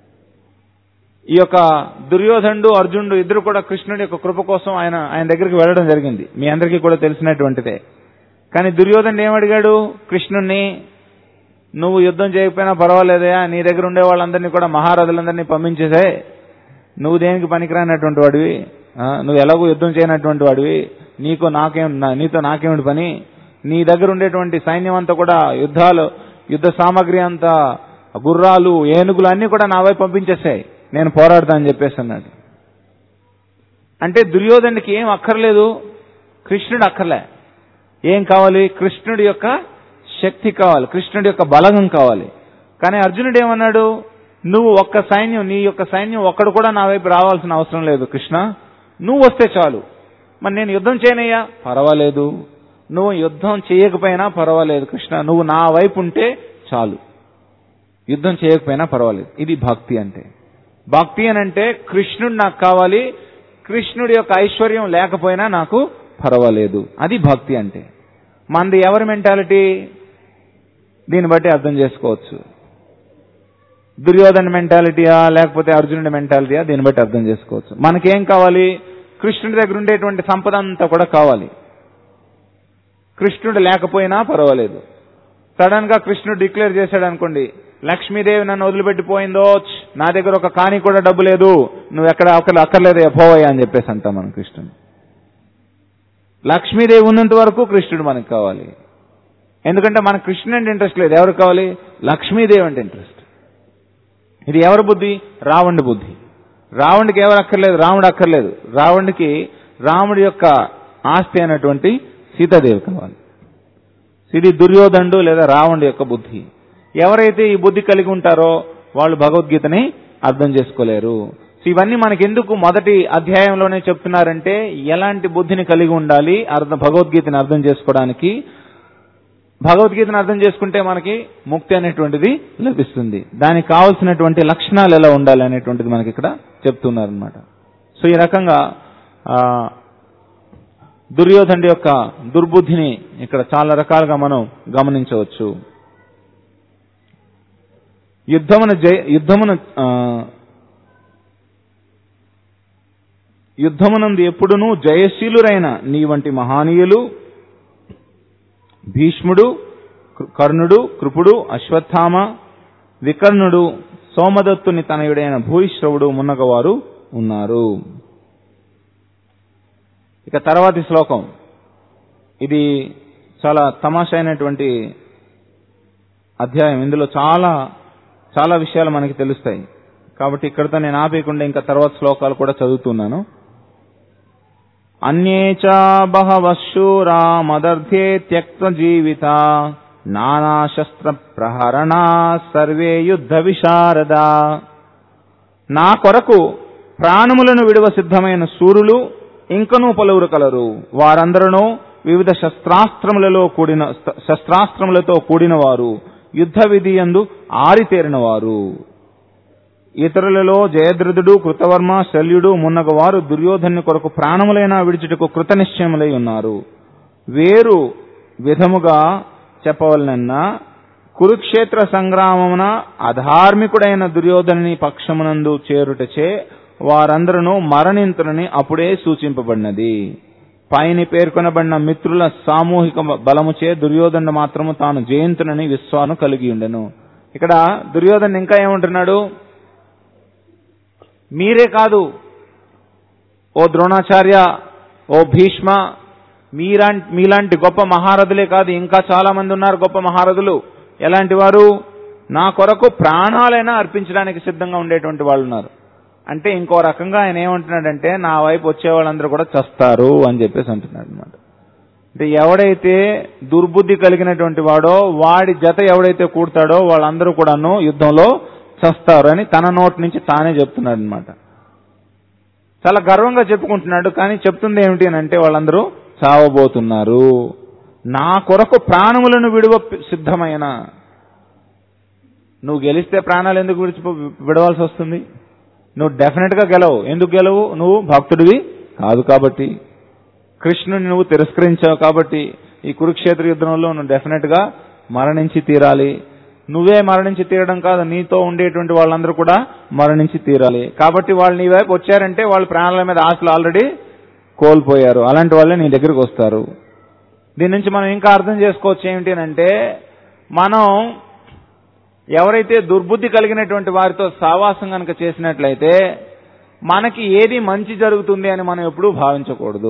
ఈ యొక్క దుర్యోధనుడు అర్జునుడు ఇద్దరు కూడా కృష్ణుడి యొక్క కృప కోసం ఆయన దగ్గరికి వెళ్ళడం జరిగింది. మీ అందరికీ కూడా తెలిసినటువంటిదే. కానీ దుర్యోధనుడు ఏమడిగాడు కృష్ణుణ్ణి, నువ్వు యుద్ధం చేయకపోయినా పర్వాలేదయా, నీ దగ్గర ఉండే వాళ్ళందరినీ కూడా మహారథులందరినీ పంపించేసే, నువ్వు దేనికి పనికిరానటువంటి వాడివి, నువ్వు ఎలాగో యుద్ధం చేయనటువంటి వాడివి, నీతో నాకేమిటి పని, నీ దగ్గర ఉండేటువంటి సైన్యం అంతా కూడా యుద్ధ సామాగ్రి అంతా, గుర్రాలు ఏనుగులు అన్ని కూడా నా వైపు పంపించేసాయి, నేను పోరాడతా అని చెప్పేసి అన్నాడు. అంటే దుర్యోధనుడికి ఏం అక్కర్లేదు, కృష్ణుడు అక్కర్లే. ఏం కావాలి? కృష్ణుడి యొక్క శక్తి కావాలి, కృష్ణుడి యొక్క బలగం కావాలి. కానీ అర్జునుడు ఏమన్నాడు, నువ్వు నీ యొక్క సైన్యం ఒక్కడు కూడా నా వైపు రావాల్సిన అవసరం లేదు కృష్ణ, నువ్వు వస్తే చాలు. మరి నేను యుద్ధం చేయనయ్యా, పర్వాలేదు. నువ్వు యుద్ధం చేయకపోయినా పర్వాలేదు కృష్ణ, నువ్వు నా వైపు ఉంటే చాలు, యుద్ధం చేయకపోయినా పర్వాలేదు. ఇది భక్తి అంటే. భక్తి అని అంటే కృష్ణుడు నాకు కావాలి, కృష్ణుడి యొక్క ఐశ్వర్యం లేకపోయినా నాకు పర్వాలేదు, అది భక్తి అంటే. మనది ఎవరి మెంటాలిటీ? దీన్ని బట్టి అర్థం చేసుకోవచ్చు. దుర్యోధన మెంటాలిటీయా లేకపోతే అర్జునుడి మెంటాలిటీయా, దీన్ని బట్టి అర్థం చేసుకోవచ్చు. మనకేం కావాలి? కృష్ణుడి దగ్గర ఉండేటువంటి సంపద అంతా కూడా కావాలి. కృష్ణుడు లేకపోయినా పర్వాలేదు. సడన్ గా కృష్ణుడు డిక్లేర్ చేశాడు అనుకోండి, లక్ష్మీదేవి నన్ను వదిలిపెట్టిపోయిందో, నా దగ్గర ఒక కాని కూడా డబ్బు లేదు, నువ్వు ఎక్కడ అక్కర్లేదు పోవయ్యా అని చెప్పేసి అంటాం మనం కృష్ణుడు. లక్ష్మీదేవి ఉన్నంత వరకు కృష్ణుడు మనకు కావాలి. ఎందుకంటే మనకు కృష్ణుడు అంటే ఇంట్రెస్ట్ లేదు, ఎవరికి కావాలి? లక్ష్మీదేవి అంటే ఇంట్రెస్ట్. ఇది ఎవరి బుద్ధి? రావణుడి బుద్ధి. రావణుడికి ఎవరు అక్కర్లేదు? రాముడు అక్కర్లేదు. రాముడి యొక్క ఆస్తి అయినటువంటి సీతాదేవి కావాలి. ఇది దుర్యోధనుడు లేదా రావణుడి యొక్క బుద్ధి. ఎవరైతే ఈ బుద్ధి కలిగి ఉంటారో వాళ్ళు భగవద్గీతని అర్థం చేసుకోలేరు. ఇవన్నీ మనకెందుకు మొదటి అధ్యాయంలోనే చెప్తున్నారంటే, ఎలాంటి బుద్ధిని కలిగి ఉండాలి భగవద్గీతని అర్థం చేసుకోవడానికి. భగవద్గీతను అర్థం చేసుకుంటే మనకి ముక్తి అనేటువంటిది లభిస్తుంది. దానికి కావాల్సినటువంటి లక్షణాలు ఎలా ఉండాలి అనేటువంటిది మనకి ఇక్కడ చెప్తున్నారనమాట. సో ఈ రకంగా దుర్యోధనుడి యొక్క దుర్బుద్ధిని ఇక్కడ చాలా రకాలుగా మనం గమనించవచ్చు. యుద్ధమునందు ఎప్పుడునూ జయశీలురైన నీ వంటి మహానీయులు భీష్ముడు, కర్ణుడు, కృపుడు, అశ్వత్థామ, వికర్ణుడు, సోమదత్తుని తనయుడైన భూయిశ్రవుడు మున్నగవారు ఉన్నారు. ఇక తర్వాతి శ్లోకం, ఇది చాలా తమాషైనటువంటి అధ్యాయం. ఇందులో చాలా చాలా విషయాలు మనకి తెలుస్తాయి. కాబట్టి ఇక్కడతో నేను ఆపేయకుండా ఇంకా తర్వాత శ్లోకాలు కూడా చదువుతున్నాను. అన్యేచ బహవః శూరా మదర్థే త్యక్త జీవిత నానా శస్త్ర ప్రహరణా సర్వే యుద్ధ విశారదా. నా కొరకు ప్రాణములను విడువ సిద్ధమైన శూరులు ఇంకనూ పలువురు కలరు. వారందరూ వివిధ శస్త్రాస్త్రములతో కూడిన వారు, యుద్ధ విధి యందు ఆరితేరిన వారు. ఇతరులలో జయద్రథుడు, కృతవర్మ, శల్యుడు మున్నగవారు దుర్యోధను కొరకు ప్రాణములైనా విడిచుటకు కృతనిశ్చయములై ఉన్నారు. వేరు విధముగా చెప్పవలనన్నా కురుక్షేత్ర సంగ్రామమున అధార్మికుడైన దుర్యోధనుని పక్షమునందు చేరుటచే వారందరూ మరణింతులని అప్పుడే సూచింపబడినది. పైని పేర్కొనబడిన మిత్రుల సామూహిక బలముచే దుర్యోధనుడు మాత్రము తాను జయంతునని విశ్వాసం కలిగి ఉండెను. ఇక్కడ దుర్యోధను ఇంకా ఏమంటున్నాడు? మీరే కాదు ఓ ద్రోణాచార్య, ఓ భీష్మ, మీలాంటి గొప్ప మహారథులే కాదు, ఇంకా చాలా మంది ఉన్నారు గొప్ప మహారథులు. ఎలాంటి వారు? నా కొరకు ప్రాణాలైనా అర్పించడానికి సిద్ధంగా ఉండేటువంటి వాళ్ళు ఉన్నారు. అంటే ఇంకో రకంగా ఆయన ఏమంటున్నాడంటే, నా వైపు వచ్చే వాళ్ళందరూ కూడా చస్తారు అని చెప్పేసి అంటున్నాడు అనమాట. అంటే ఎవడైతే దుర్బుద్ధి కలిగినటువంటి వాడో, వాడి జత ఎవడైతే కూడతాడో వాళ్ళందరూ కూడాను యుద్ధంలో చస్తారు అని తన నోటి నుంచి తానే చెప్తున్నాడు అనమాట. చాలా గర్వంగా చెప్పుకుంటున్నాడు. కానీ చెప్తుంది ఏమిటి అని అంటే, వాళ్ళందరూ చావబోతున్నారు. నా కొరకు ప్రాణములను విడువ సిద్ధమైన. నువ్వు గెలిస్తే ప్రాణాలు ఎందుకు విడవాల్సి వస్తుంది? నువ్వు డెఫినెట్ గా గెలవు. ఎందుకు గెలవు? నువ్వు భక్తుడివి కాదు కాబట్టి, కృష్ణుని నువ్వు తిరస్కరించావు కాబట్టి ఈ కురుక్షేత్ర యుద్ధంలో నువ్వు డెఫినెట్ గా మరణించి తీరాలి. నువ్వే మరణించి తీరడం కాదు, నీతో ఉండేటువంటి వాళ్ళందరూ కూడా మరణించి తీరాలి. కాబట్టి వాళ్ళు నీ వైపు వచ్చారంటే వాళ్ళు ప్రాణాల మీద ఆశలు ఆల్రెడీ కోల్పోయారు. అలాంటి వాళ్ళే నీ దగ్గరికి వస్తారు. దీని నుంచి మనం ఇంకా అర్థం చేసుకోవచ్చు ఏమిటి అంటే, మనం ఎవరైతే దుర్బుద్ధి కలిగినటువంటి వారితో సావాసం కనుక చేసినట్లయితే మనకి ఏది మంచి జరుగుతుంది అని మనం ఎప్పుడూ భావించకూడదు.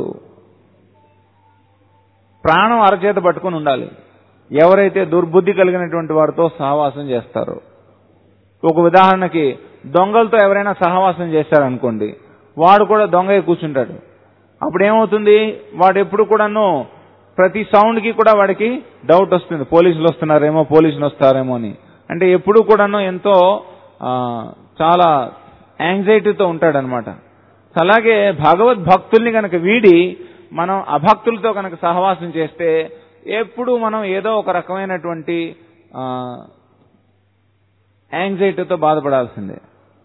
ప్రాణం అరచేత పట్టుకుని ఉండాలి ఎవరైతే దుర్బుద్ధి కలిగినటువంటి వారితో సహవాసం చేస్తారో. ఒక ఉదాహరణకి దొంగలతో ఎవరైనా సహవాసం చేశారనుకోండి, వాడు కూడా దొంగ కూర్చుంటాడు. అప్పుడు ఏమవుతుంది, వాడు ఎప్పుడు కూడాను ప్రతి సౌండ్కి కూడా వాడికి డౌట్ వస్తుంది, పోలీసులు వస్తున్నారేమో, పోలీసులు వస్తారేమో అని. అంటే ఎప్పుడు కూడాను ఎంతో చాలా యాంగ్జైటీతో ఉంటాడనమాట. అలాగే భగవద్భక్తుల్ని కనుక వీడి మనం అభక్తులతో కనుక సహవాసం చేస్తే ఎప్పుడు మనం ఏదో ఒక రకమైనటువంటి యాంగ్జైటీతో బాధపడాల్సిందే.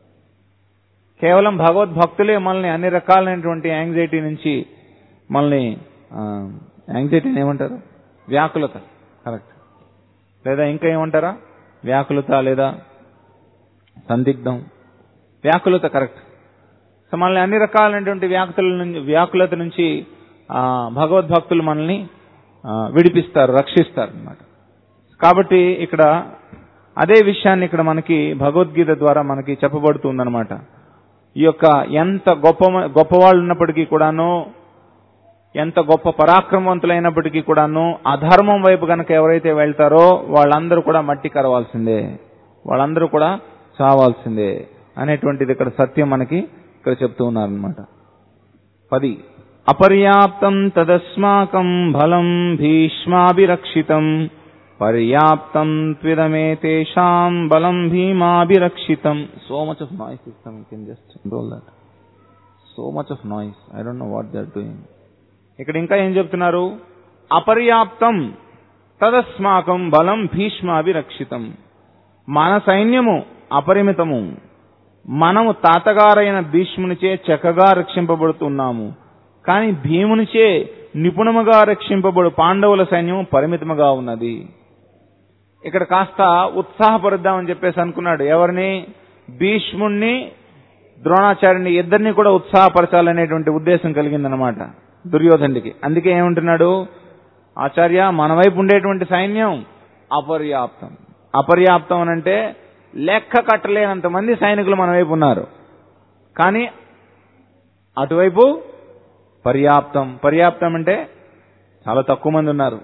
కేవలం భగవద్భక్తులే మనల్ని అన్ని రకాలైనటువంటి యాంగ్జైటీ నుంచి మనల్ని యాంగ్జైటీని ఏమంటారు, వ్యాకులత, కరెక్ట్, లేదా ఇంకా ఏమంటారా, వ్యాకులత లేదా సందిగ్ధం, వ్యాకులత కరెక్ట్. సో మనల్ని అన్ని రకాలైనటువంటి వ్యాకులత నుంచి భగవద్భక్తులు మనల్ని విడిపిస్తారు, రక్షిస్తారు అన్నమాట. కాబట్టి ఇక్కడ అదే విషయాన్ని ఇక్కడ మనకి భగవద్గీత ద్వారా మనకి చెప్పబడుతుందన్నమాట. ఈ యొక్క ఎంత గొప్పవాళ్ళు ఉన్నప్పటికీ కూడాను, ఎంత గొప్ప పరాక్రమవంతులైనప్పటికీ కూడాను అధర్మం వైపు కనుక ఎవరైతే వెళ్తారో వాళ్ళందరూ కూడా మట్టి కరవాల్సిందే, వాళ్ళందరూ కూడా చావాల్సిందే అనేటువంటిది ఇక్కడ సత్యం మనకి ఇక్కడ చెప్తూ ఉన్నారనమాట. 10 అపర్యాప్తం తదస్మాకం బలం భీష్మాభిరక్షితం పర్యాప్తం త్విదమేతేషాం బలం భీమాభిరక్షితం. So much of noise system, you can just control that. So much of noise, I don't know what they are doing. ఇక్కడ ఇంకా ఏం చెప్తున్నారు, అపర్యాప్తం తదస్మాకం బలం భీష్మాభిరక్షితం. మన సైన్యము అపరిమితము, మనము తాతగారైన భీష్మునిచే చక్కగా రక్షింపబడుతున్నాము. కానీ భీమునిచే నిపుణముగా రక్షింపబడు పాండవుల సైన్యము పరిమితముగా ఉన్నది. ఇక్కడ కాస్త ఉత్సాహపరుద్దామని చెప్పేసి అనుకున్నాడు. ఎవరిని? భీష్ముణ్ణి, ద్రోణాచార్యుని ఇద్దరిని కూడా ఉత్సాహపరచాలనేటువంటి ఉద్దేశం కలిగిందనమాట దుర్యోధనుడికి. అందుకే ఏమంటున్నాడు, ఆచార్య మన వైపు ఉండేటువంటి సైన్యం అపర్యాప్తం. అపర్యాప్తం అనంటే లెక్క కట్టలేనంత మంది సైనికులు మన వైపు ఉన్నారు, కానీ అటువైపు పర్యాప్తం. పర్యాప్తం అంటే చాలా తక్కువ మంది ఉన్నారు,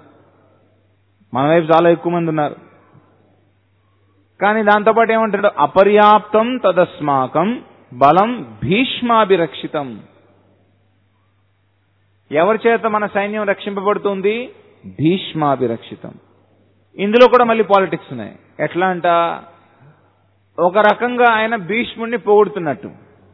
మన వైపు చాలా ఎక్కువ మంది ఉన్నారు. కానీ దాంతోపాటు ఏమంటాడు, అపర్యాప్తం తదస్మాకం బలం భీష్మాభిరక్షితం. ఎవరి చేత మన సైన్యం రక్షింపబడుతుంది? భీష్మాభిరక్షితం. ఇందులో కూడా మళ్ళీ పాలిటిక్స్ ఉన్నాయి. ఎట్లా అంట, ఒక రకంగా ఆయన భీష్ముడిని పొగుడుతున్నట్టు,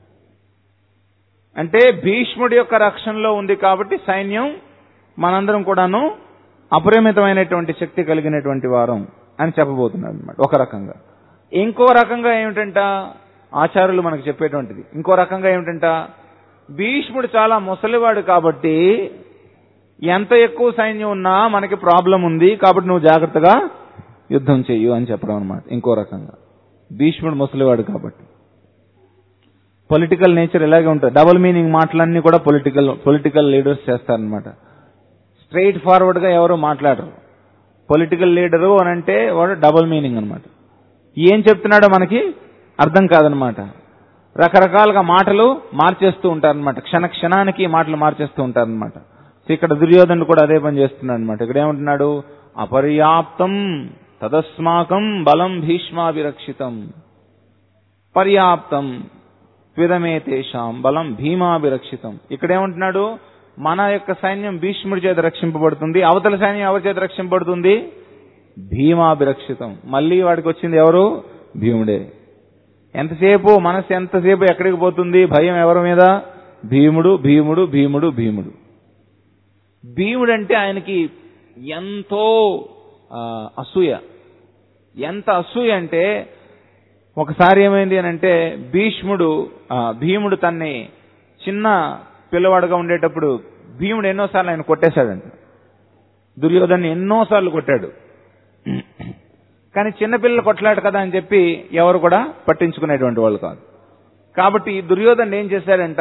అంటే భీష్ముడి యొక్క రక్షణలో ఉంది కాబట్టి సైన్యం మనందరం కూడాను అపరిమితమైనటువంటి శక్తి కలిగినటువంటి వారం అని చెప్పబోతున్నాడు అనమాట ఒక రకంగా. ఇంకో రకంగా ఏమిటంట, ఆచార్యులు మనకు చెప్పేటువంటిది ఇంకో రకంగా ఏమిటంట, భీష్ముడు చాలా ముసలివాడు కాబట్టి ఎంత ఎక్కువ సైన్యం ఉన్నా మనకి ప్రాబ్లం ఉంది, కాబట్టి నువ్వు జాగ్రత్తగా యుద్ధం చెయ్యు అని చెప్పడం అనమాట. ఇంకో రకంగా భీష్ముడు ముసలివాడు కాబట్టి. పొలిటికల్ నేచర్ ఇలాగే ఉంటుంది. డబుల్ మీనింగ్ మాటలన్నీ కూడా పొలిటికల్ లీడర్స్ చేస్తారనమాట. స్ట్రైట్ ఫార్వర్డ్ గా ఎవరు మాట్లాడరు. పొలిటికల్ లీడరు అని అంటే వాడు డబుల్ మీనింగ్ అనమాట. ఏం చెప్తున్నాడో మనకి అర్థం కాదనమాట. రకరకాలుగా మాటలు మార్చేస్తూ ఉంటారనమాట, క్షణానికి మాటలు మార్చేస్తూ ఉంటారనమాట. సో ఇక్కడ దుర్యోధనుడు కూడా అదే పని చేస్తున్నాడు అనమాట. ఇక్కడ ఏమంటున్నాడు, అపర్యాప్తం తదస్మాకం బలం భీష్మాభిరక్షితం పర్యాప్తం త్విదమేతేషాం బలం భీమాభిరక్షితం. ఇక్కడ ఏమంటున్నాడు, మన యొక్క సైన్యం భీష్ముడి చేత రక్షింపబడుతుంది, అవతల సైన్యం ఎవరి చేత రక్షింపబడుతుంది? భీమాభిరక్షితం. మళ్ళీ వాడికి వచ్చింది ఎవరు? భీముడే. ఎంతసేపు మనసు ఎంతసేపు ఎక్కడికి పోతుంది? భయం ఎవరి మీద? భీముడు భీముడు భీముడు భీముడు. భీముడు అంటే ఆయనకి ఎంతో అసూయ. ఎంత అసూయ అంటే ఒకసారి ఏమైంది అని అంటే భీముడు తన్ని చిన్న పిల్లవాడుగా ఉండేటప్పుడు భీముడు ఎన్నోసార్లు ఆయన కొట్టేశాడంట. దుర్యోధన్ని ఎన్నోసార్లు కొట్టాడు. కానీ చిన్నపిల్లలు కొట్లాట కదా అని చెప్పి ఎవరు కూడా పట్టించుకునేటువంటి వాళ్ళు కాదు. కాబట్టి దుర్యోధనుడు ఏం చేశాడంట,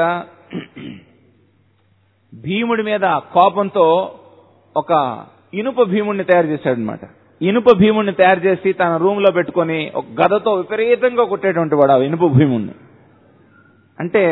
భీముడి మీద కోపంతో ఒక ఇనుప భీముడిని తయారు చేశాడనమాట. ఇనుప భీముడిని తయారు చేసి తన రూమ్ లో పెట్టుకుని ఒక గదతో విపరీతంగా కొట్టేటువంటి వాడు ఆ ఇనుప భీముడిని. అంటే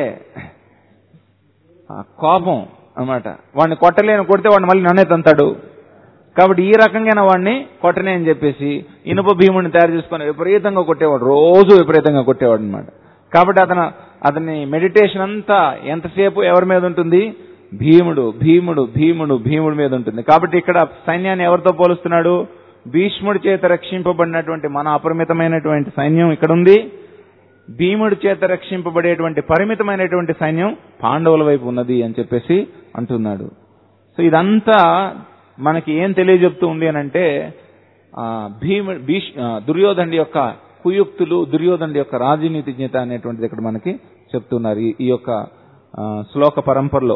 కోపం అన్నమాట. వాడిని కొడితే వాడిని మళ్ళీ నన్నే తంతాడు, కాబట్టి ఈ రకంగా వాడిని కొట్టనే అని చెప్పేసి ఇనుప భీముడిని తయారు చేసుకుని విపరీతంగా కొట్టేవాడు, రోజు విపరీతంగా కొట్టేవాడు అనమాట. కాబట్టి అతని మెడిటేషన్ అంతా ఎంతసేపు ఎవరి మీద ఉంటుంది, భీముడు భీముడు భీముడు భీముడి మీద ఉంటుంది. కాబట్టి ఇక్కడ సైన్యాన్ని ఎవరితో పోలుస్తున్నాడు, భీష్ముడి చేత రక్షింపబడినటువంటి మన అపరిమితమైనటువంటి సైన్యం ఇక్కడ ఉంది, భీముడి చేత రక్షింపబడేటువంటి పరిమితమైనటువంటి సైన్యం పాండవుల వైపు ఉన్నది అని చెప్పేసి అంటున్నాడు. సో ఇదంతా మనకి ఏం తెలియజెప్తూ ఉంది అని అంటే, దుర్యోధనుడి యొక్క కుయుక్తులు, దుర్యోధనుడి యొక్క రాజనీతిజ్ఞత అనేటువంటిది ఇక్కడ మనకి చెప్తున్నారు ఈ యొక్క శ్లోక పరంపరలో.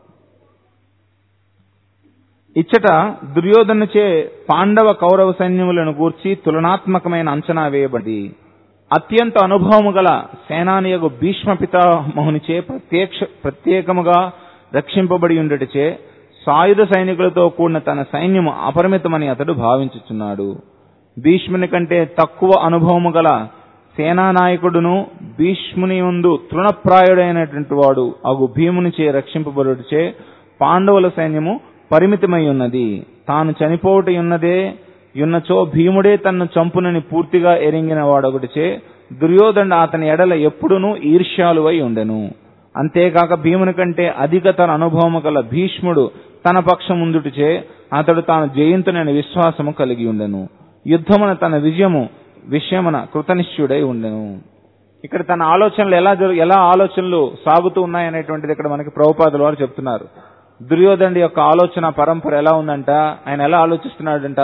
ఇచ్చట దుర్యోధనుచే పాండవ కౌరవ సైన్యములను గూర్చి తులనాత్మకమైన అంచనా వేయబడి అత్యంత అనుభవము గల సేనానియగు భీష్మ పితామహునిచే ప్రత్యేకముగా రక్షింపబడి ఉండటచే సాయుధ సైనికులతో కూడిన తన సైన్యము అపరిమితమని అతడు భావించుచున్నాడు. భీష్ముని కంటే తక్కువ అనుభవము గల సేనానాయకుడును భీష్ముని ముందు తృణప్రాయుడైనటువంటి వాడు అగు భీమునిచే రక్షింపబడుటచే పాండవుల సైన్యము పరిమితమై ఉన్నది. తాను చనిపోవట యున్నచో భీముడే తన్ను చంపునని పూర్తిగా ఎరింగిన వాడొకటిచే దుర్యోధనుడు అతని ఎడల ఎప్పుడునూ ఈర్ష్యాలువై ఉండెను. అంతేకాక భీముని కంటే అధిక తన అనుభవము గల భీష్ముడు తన పక్షముందుటిచే అతడు తాను జయింతునని విశ్వాసము కలిగి ఉండెను. యుద్ధమున తన విషయమున కృతనిశ్చుడై ఉండెను. ఇక్కడ తన ఆలోచనలు ఎలా ఆలోచనలు సాగుతూ ఉన్నాయనేటువంటిది ఇక్కడ మనకి ప్రభుపాదుల వారు చెప్తున్నారు. దుర్యోధనుడి యొక్క ఆలోచన పరంపర ఎలా ఉందంట, ఆయన ఎలా ఆలోచిస్తున్నాడంట,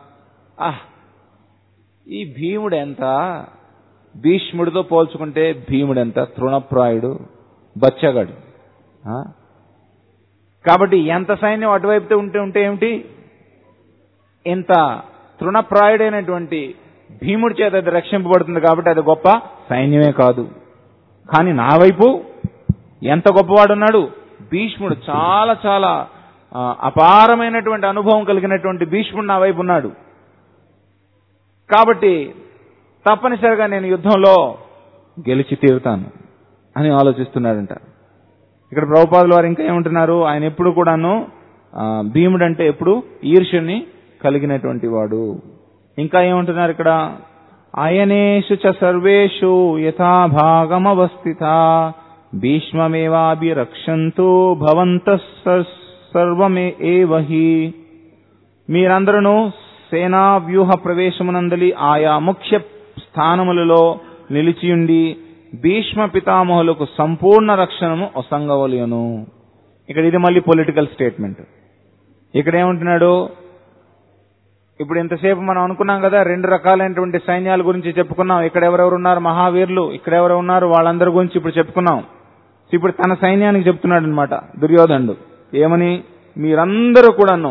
ఈ భీముడు ఎంత, భీష్ముడితో పోల్చుకుంటే భీముడెంత తృణప్రాయుడు, బచ్చగాడు. కాబట్టి ఎంత సైన్యం అటువైపుతో ఉంటే ఏమిటి, ఇంత తృణప్రాయుడైనటువంటి భీముడి చేత అది రక్షింపబడుతుంది కాబట్టి అది గొప్ప సైన్యమే కాదు. కానీ నా వైపు ఎంత గొప్పవాడున్నాడు, భీష్ముడు చాలా చాలా అపారమైనటువంటి అనుభవం కలిగినటువంటి భీష్ముడు నా వైపు ఉన్నాడు. కాబట్టి తప్పనిసరిగా నేను యుద్ధంలో గెలిచి తీరుతాను అని ఆలోచిస్తున్నాడంట. ఇక్కడ ప్రభుపాదుల వారు ఇంకా ఏమంటున్నారు, ఆయన ఎప్పుడు కూడాను భీముడు అంటే ఎప్పుడు ఈర్ష్యని కలిగినటువంటి వాడు. ఇంకా ఏమంటున్నారు ఇక్కడ, అయనేషు చ సర్వేషు యథాభాగమవస్థిత భీష్మమేవాభిరక్షంతు భవంతః సర్వమేవహి. మీరందరూ సేనా వ్యూహ ప్రవేశమునందలి ఆయా ముఖ్య స్థానములలో నిలిచియుండి భీష్మ పితామహులకు సంపూర్ణ రక్షణము ఒసంగవలయును. ఇక్కడ ఇది మళ్ళీ పొలిటికల్ స్టేట్మెంట్. ఇక్కడ ఏమంటున్నాడు, ఇప్పుడు ఇంతసేపు మనం అనుకున్నాం కదా, రెండు రకాలైనటువంటి సైన్యాల గురించి చెప్పుకున్నాం. ఇక్కడ ఎవరెవరు ఉన్నారు, మహావీరులు, ఇక్కడ ఎవరు ఉన్నారు, వాళ్ళందరి గురించి ఇప్పుడు చెప్పుకున్నాం. ఇప్పుడు తన సైన్యానికి చెప్తున్నాడు అనమాట దుర్యోధనుడు. ఏమని, మీరందరూ కూడాను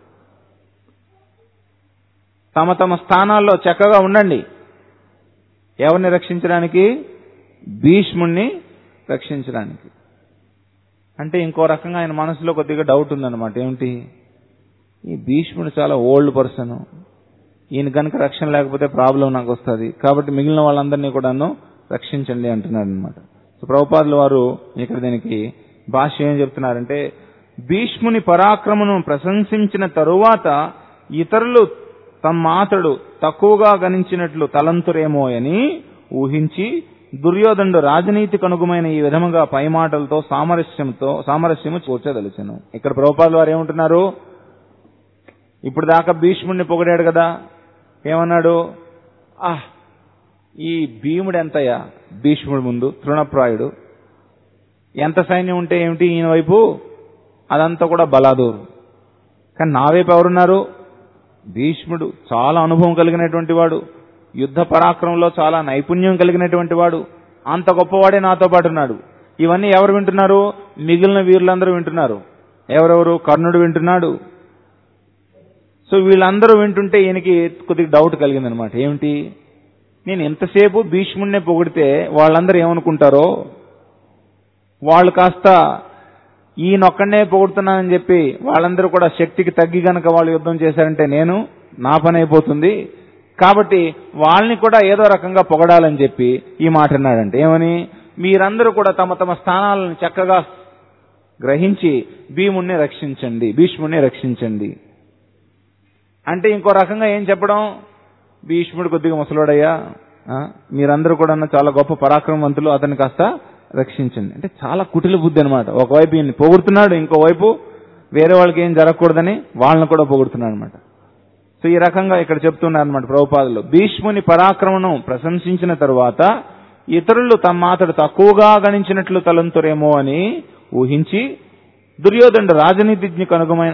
తమ తమ స్థానాల్లో చక్కగా ఉండండి. ఎవరిని రక్షించడానికి, భీష్ముణ్ణి రక్షించడానికి. అంటే ఇంకో రకంగా ఆయన మనసులో కొద్దిగా డౌట్ ఉందన్నమాట. ఏమిటి, ఈ భీష్ముడు చాలా ఓల్డ్ పర్సన్, ఈయన కనుక రక్షణ లేకపోతే ప్రాబ్లం నాకు వస్తుంది, కాబట్టి మిగిలిన వాళ్ళందరినీ కూడాను రక్షించండి అంటున్నాడు అనమాట. సో ప్రభుపాదుల వారు ఇక్కడ దీనికి భాష్యం ఏం చెప్తున్నారంటే, భీష్ముని పరాక్రమను ప్రశంసించిన తరువాత ఇతరులు తమ్మాతడు తక్కువగా గణించినట్లు తలంతురేమో అని ఊహించి దుర్యోధనుడు రాజనీతికి అనుగుమైన ఈ విధముగా పైమాటలతో సామరస్యము కూర్చోదలిచెను. ఇక్కడ ప్రభుపాదుల వారు ఏమంటున్నారు, ఇప్పుడు దాకా భీష్ముడిని పొగిడాడు కదా, ఏమన్నాడు, ఈ భీముడు ఎంతయ్యా, భీష్ముడి ముందు తృణప్రాయుడు, ఎంత సైన్యం ఉంటే ఏమిటి ఈయన వైపు, అదంతా కూడా బలాదూరు. కానీ నా వైపు ఎవరున్నారు, భీష్ముడు చాలా అనుభవం కలిగినటువంటి వాడు, యుద్ధ పరాక్రమంలో చాలా నైపుణ్యం కలిగినటువంటి వాడు, అంత గొప్పవాడే నాతో పాటు ఉన్నాడు. ఇవన్నీ ఎవరు వింటున్నారు, మిగిలిన వీరులందరూ వింటున్నారు. ఎవరెవరు, కర్ణుడు వింటున్నాడు, సో వీళ్ళందరూ వింటుంటే ఈయనకి కొద్దిగా డౌట్ కలిగిందనమాట. ఏమిటి, నేను ఎంతసేపు భీష్ముడినే పొగిడితే వాళ్ళందరూ ఏమనుకుంటారో, వాళ్ళు కాస్త ఈయనొక్కడనే పొగుడుతున్నానని చెప్పి వాళ్ళందరూ కూడా శక్తికి తగ్గి గనక వాళ్ళు యుద్ధం చేశారంటే నా పని అయిపోతుంది. కాబట్టి వాళ్ళని కూడా ఏదో రకంగా పొగడాలని చెప్పి ఈ మాట అన్నాడంటే ఏమని, మీరందరూ కూడా తమ తమ స్థానాలను చక్కగా గ్రహించి భీష్ముడిని రక్షించండి అంటే ఇంకో రకంగా ఏం చెప్పడం, భీష్ముడు కొద్దిగా ముసలోడయ్యా, మీరందరూ కూడా చాలా గొప్ప పరాక్రమవంతులు, అతన్ని కాస్త రక్షించండి అంటే చాలా కుటిల బుద్ధి అనమాట. ఒకవైపు ఈయన్ని పొగుడుతున్నాడు, ఇంకోవైపు వేరే వాళ్ళకి ఏం జరగకూడదని వాళ్ళని కూడా పొగుడుతున్నాడు అనమాట. సో ఈ రకంగా ఇక్కడ చెప్తున్నారు అనమాట ప్రభుపాదులు. భీష్ముని పరాక్రమను ప్రశంసించిన తరువాత ఇతరులు అతడు తక్కువగా గణించినట్లు తలంతురేమో అని ఊహించి దుర్యోధనుడు రాజనీతిజ్ఞకు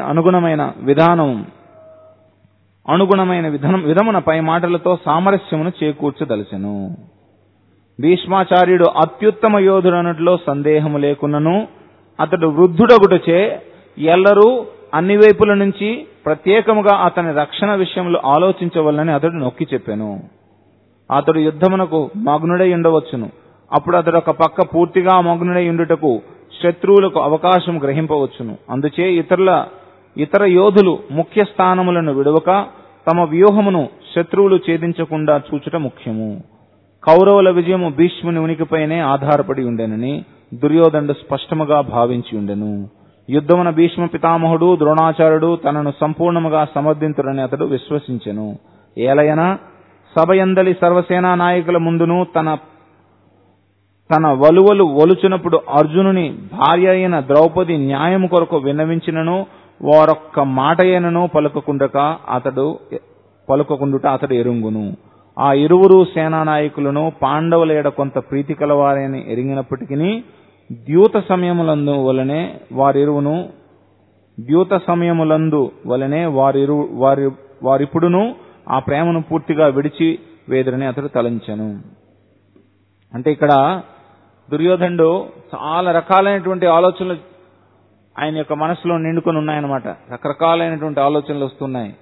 అనుగుణమైన విధమున పై మాటలతో సామరస్యమును చేకూర్చదలచెను. భీష్మాచార్యుడు అత్యుత్తమ యోధుడనట్లో సందేహము లేకున్నను అతడు వృద్ధుడగుటచే ఎల్లరూ అన్ని వైపుల నుంచి ప్రత్యేకముగా అతని రక్షణ విషయంలో ఆలోచించవలనని అతడు నొక్కి చెప్పాను. అతడు యుద్ధమునకు మగ్నుడై ఉండవచ్చును. అప్పుడు అతడు ఒక పక్క పూర్తిగా మగ్నుడై ఉండుటకు శత్రువులకు అవకాశం గ్రహింపవచ్చును. అందుచే ఇతర యోధులు ముఖ్య స్థానములను విడవక తమ వ్యూహమును శత్రువులు ఛేదించకుండా చూచుట ముఖ్యము. కౌరవుల విజయము భీష్ముని ఉనికిపైనే ఆధారపడి ఉండెనని దుర్యోధనుడు స్పష్టముగా భావించి ఉండెను. యుద్ధమున భీష్మ పితామహుడు ద్రోణాచార్యుడు తనను సంపూర్ణముగా సమర్థింతురని అతడు విశ్వసించెను. ఏలయన సభయందలి సర్వసేనా నాయకుల ముందును తన వలువలు ఒలుచునప్పుడు అర్జునుని భార్య అయిన ద్రౌపది న్యాయము కొరకు విన్నవించినను వారొక్క మాట అయినను పలుకకుండుట అతడు ఎరుంగును. ఆ ఇరువురు సేనానాయకులను పాండవుల ఎడ కొంత ప్రీతి కలవారని ఎరిగినప్పటికీ ద్యూత సమయములందు వలనే వారిప్పుడును ఆ ప్రేమను పూర్తిగా విడిచి వేదురని అతడు తలంచెను. అంటే ఇక్కడ దుర్యోధనుడు చాలా రకాలైనటువంటి ఆలోచనలు ఆయన యొక్క మనసులో నిండుకొని ఉన్నాయన్నమాట. రకరకాలైనటువంటి ఆలోచనలు వస్తున్నాయి.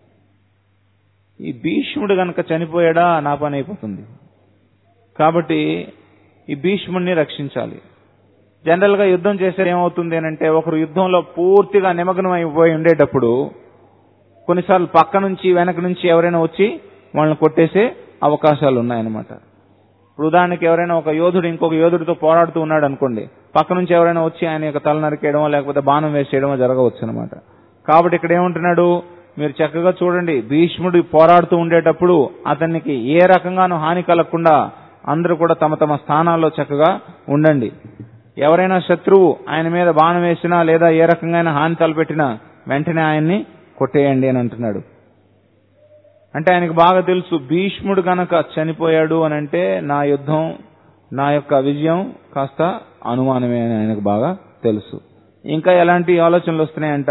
ఈ భీష్ముడు గనక చనిపోయాడా నా పని అయిపోతుంది, కాబట్టి ఈ భీష్ముడిని రక్షించాలి. జనరల్ గా యుద్ధం చేసే ఏమవుతుంది అంటే, ఒకరు యుద్ధంలో పూర్తిగా నిమగ్నం అయిపోయి ఉండేటప్పుడు కొన్నిసార్లు పక్క నుంచి వెనక నుంచి ఎవరైనా వచ్చి వాళ్ళని కొట్టేసే అవకాశాలు ఉన్నాయన్నమాట. ఉదాహరణకి ఎవరైనా ఒక యోధుడు ఇంకొక యోధుడితో పోరాడుతూ ఉన్నాడు అనుకోండి, పక్క నుంచి ఎవరైనా వచ్చి ఆయన యొక్క తల నరికేయడమో లేకపోతే బాణం వేసేయడమో జరగవచ్చు అనమాట. కాబట్టి ఇక్కడ ఏమంటున్నాడు, మీరు చక్కగా చూడండి, భీష్ముడు పోరాడుతూ ఉండేటప్పుడు అతనికి ఏ రకంగానూ హాని కలగకుండా అందరూ కూడా తమ తమ స్థానాల్లో చక్కగా ఉండండి. ఎవరైనా శత్రువు ఆయన మీద బాణం వేసినా లేదా ఏ రకంగా హాని తలపెట్టినా వెంటనే ఆయన్ని కొట్టేయండి అని అంటున్నాడు. అంటే ఆయనకు బాగా తెలుసు, భీష్ముడు గనక చనిపోయాడు అని అంటే నా యొక్క విజయం కాస్త అనుమానమే అని ఆయనకు బాగా తెలుసు. ఇంకా ఎలాంటి ఆలోచనలు వస్తున్నాయంట,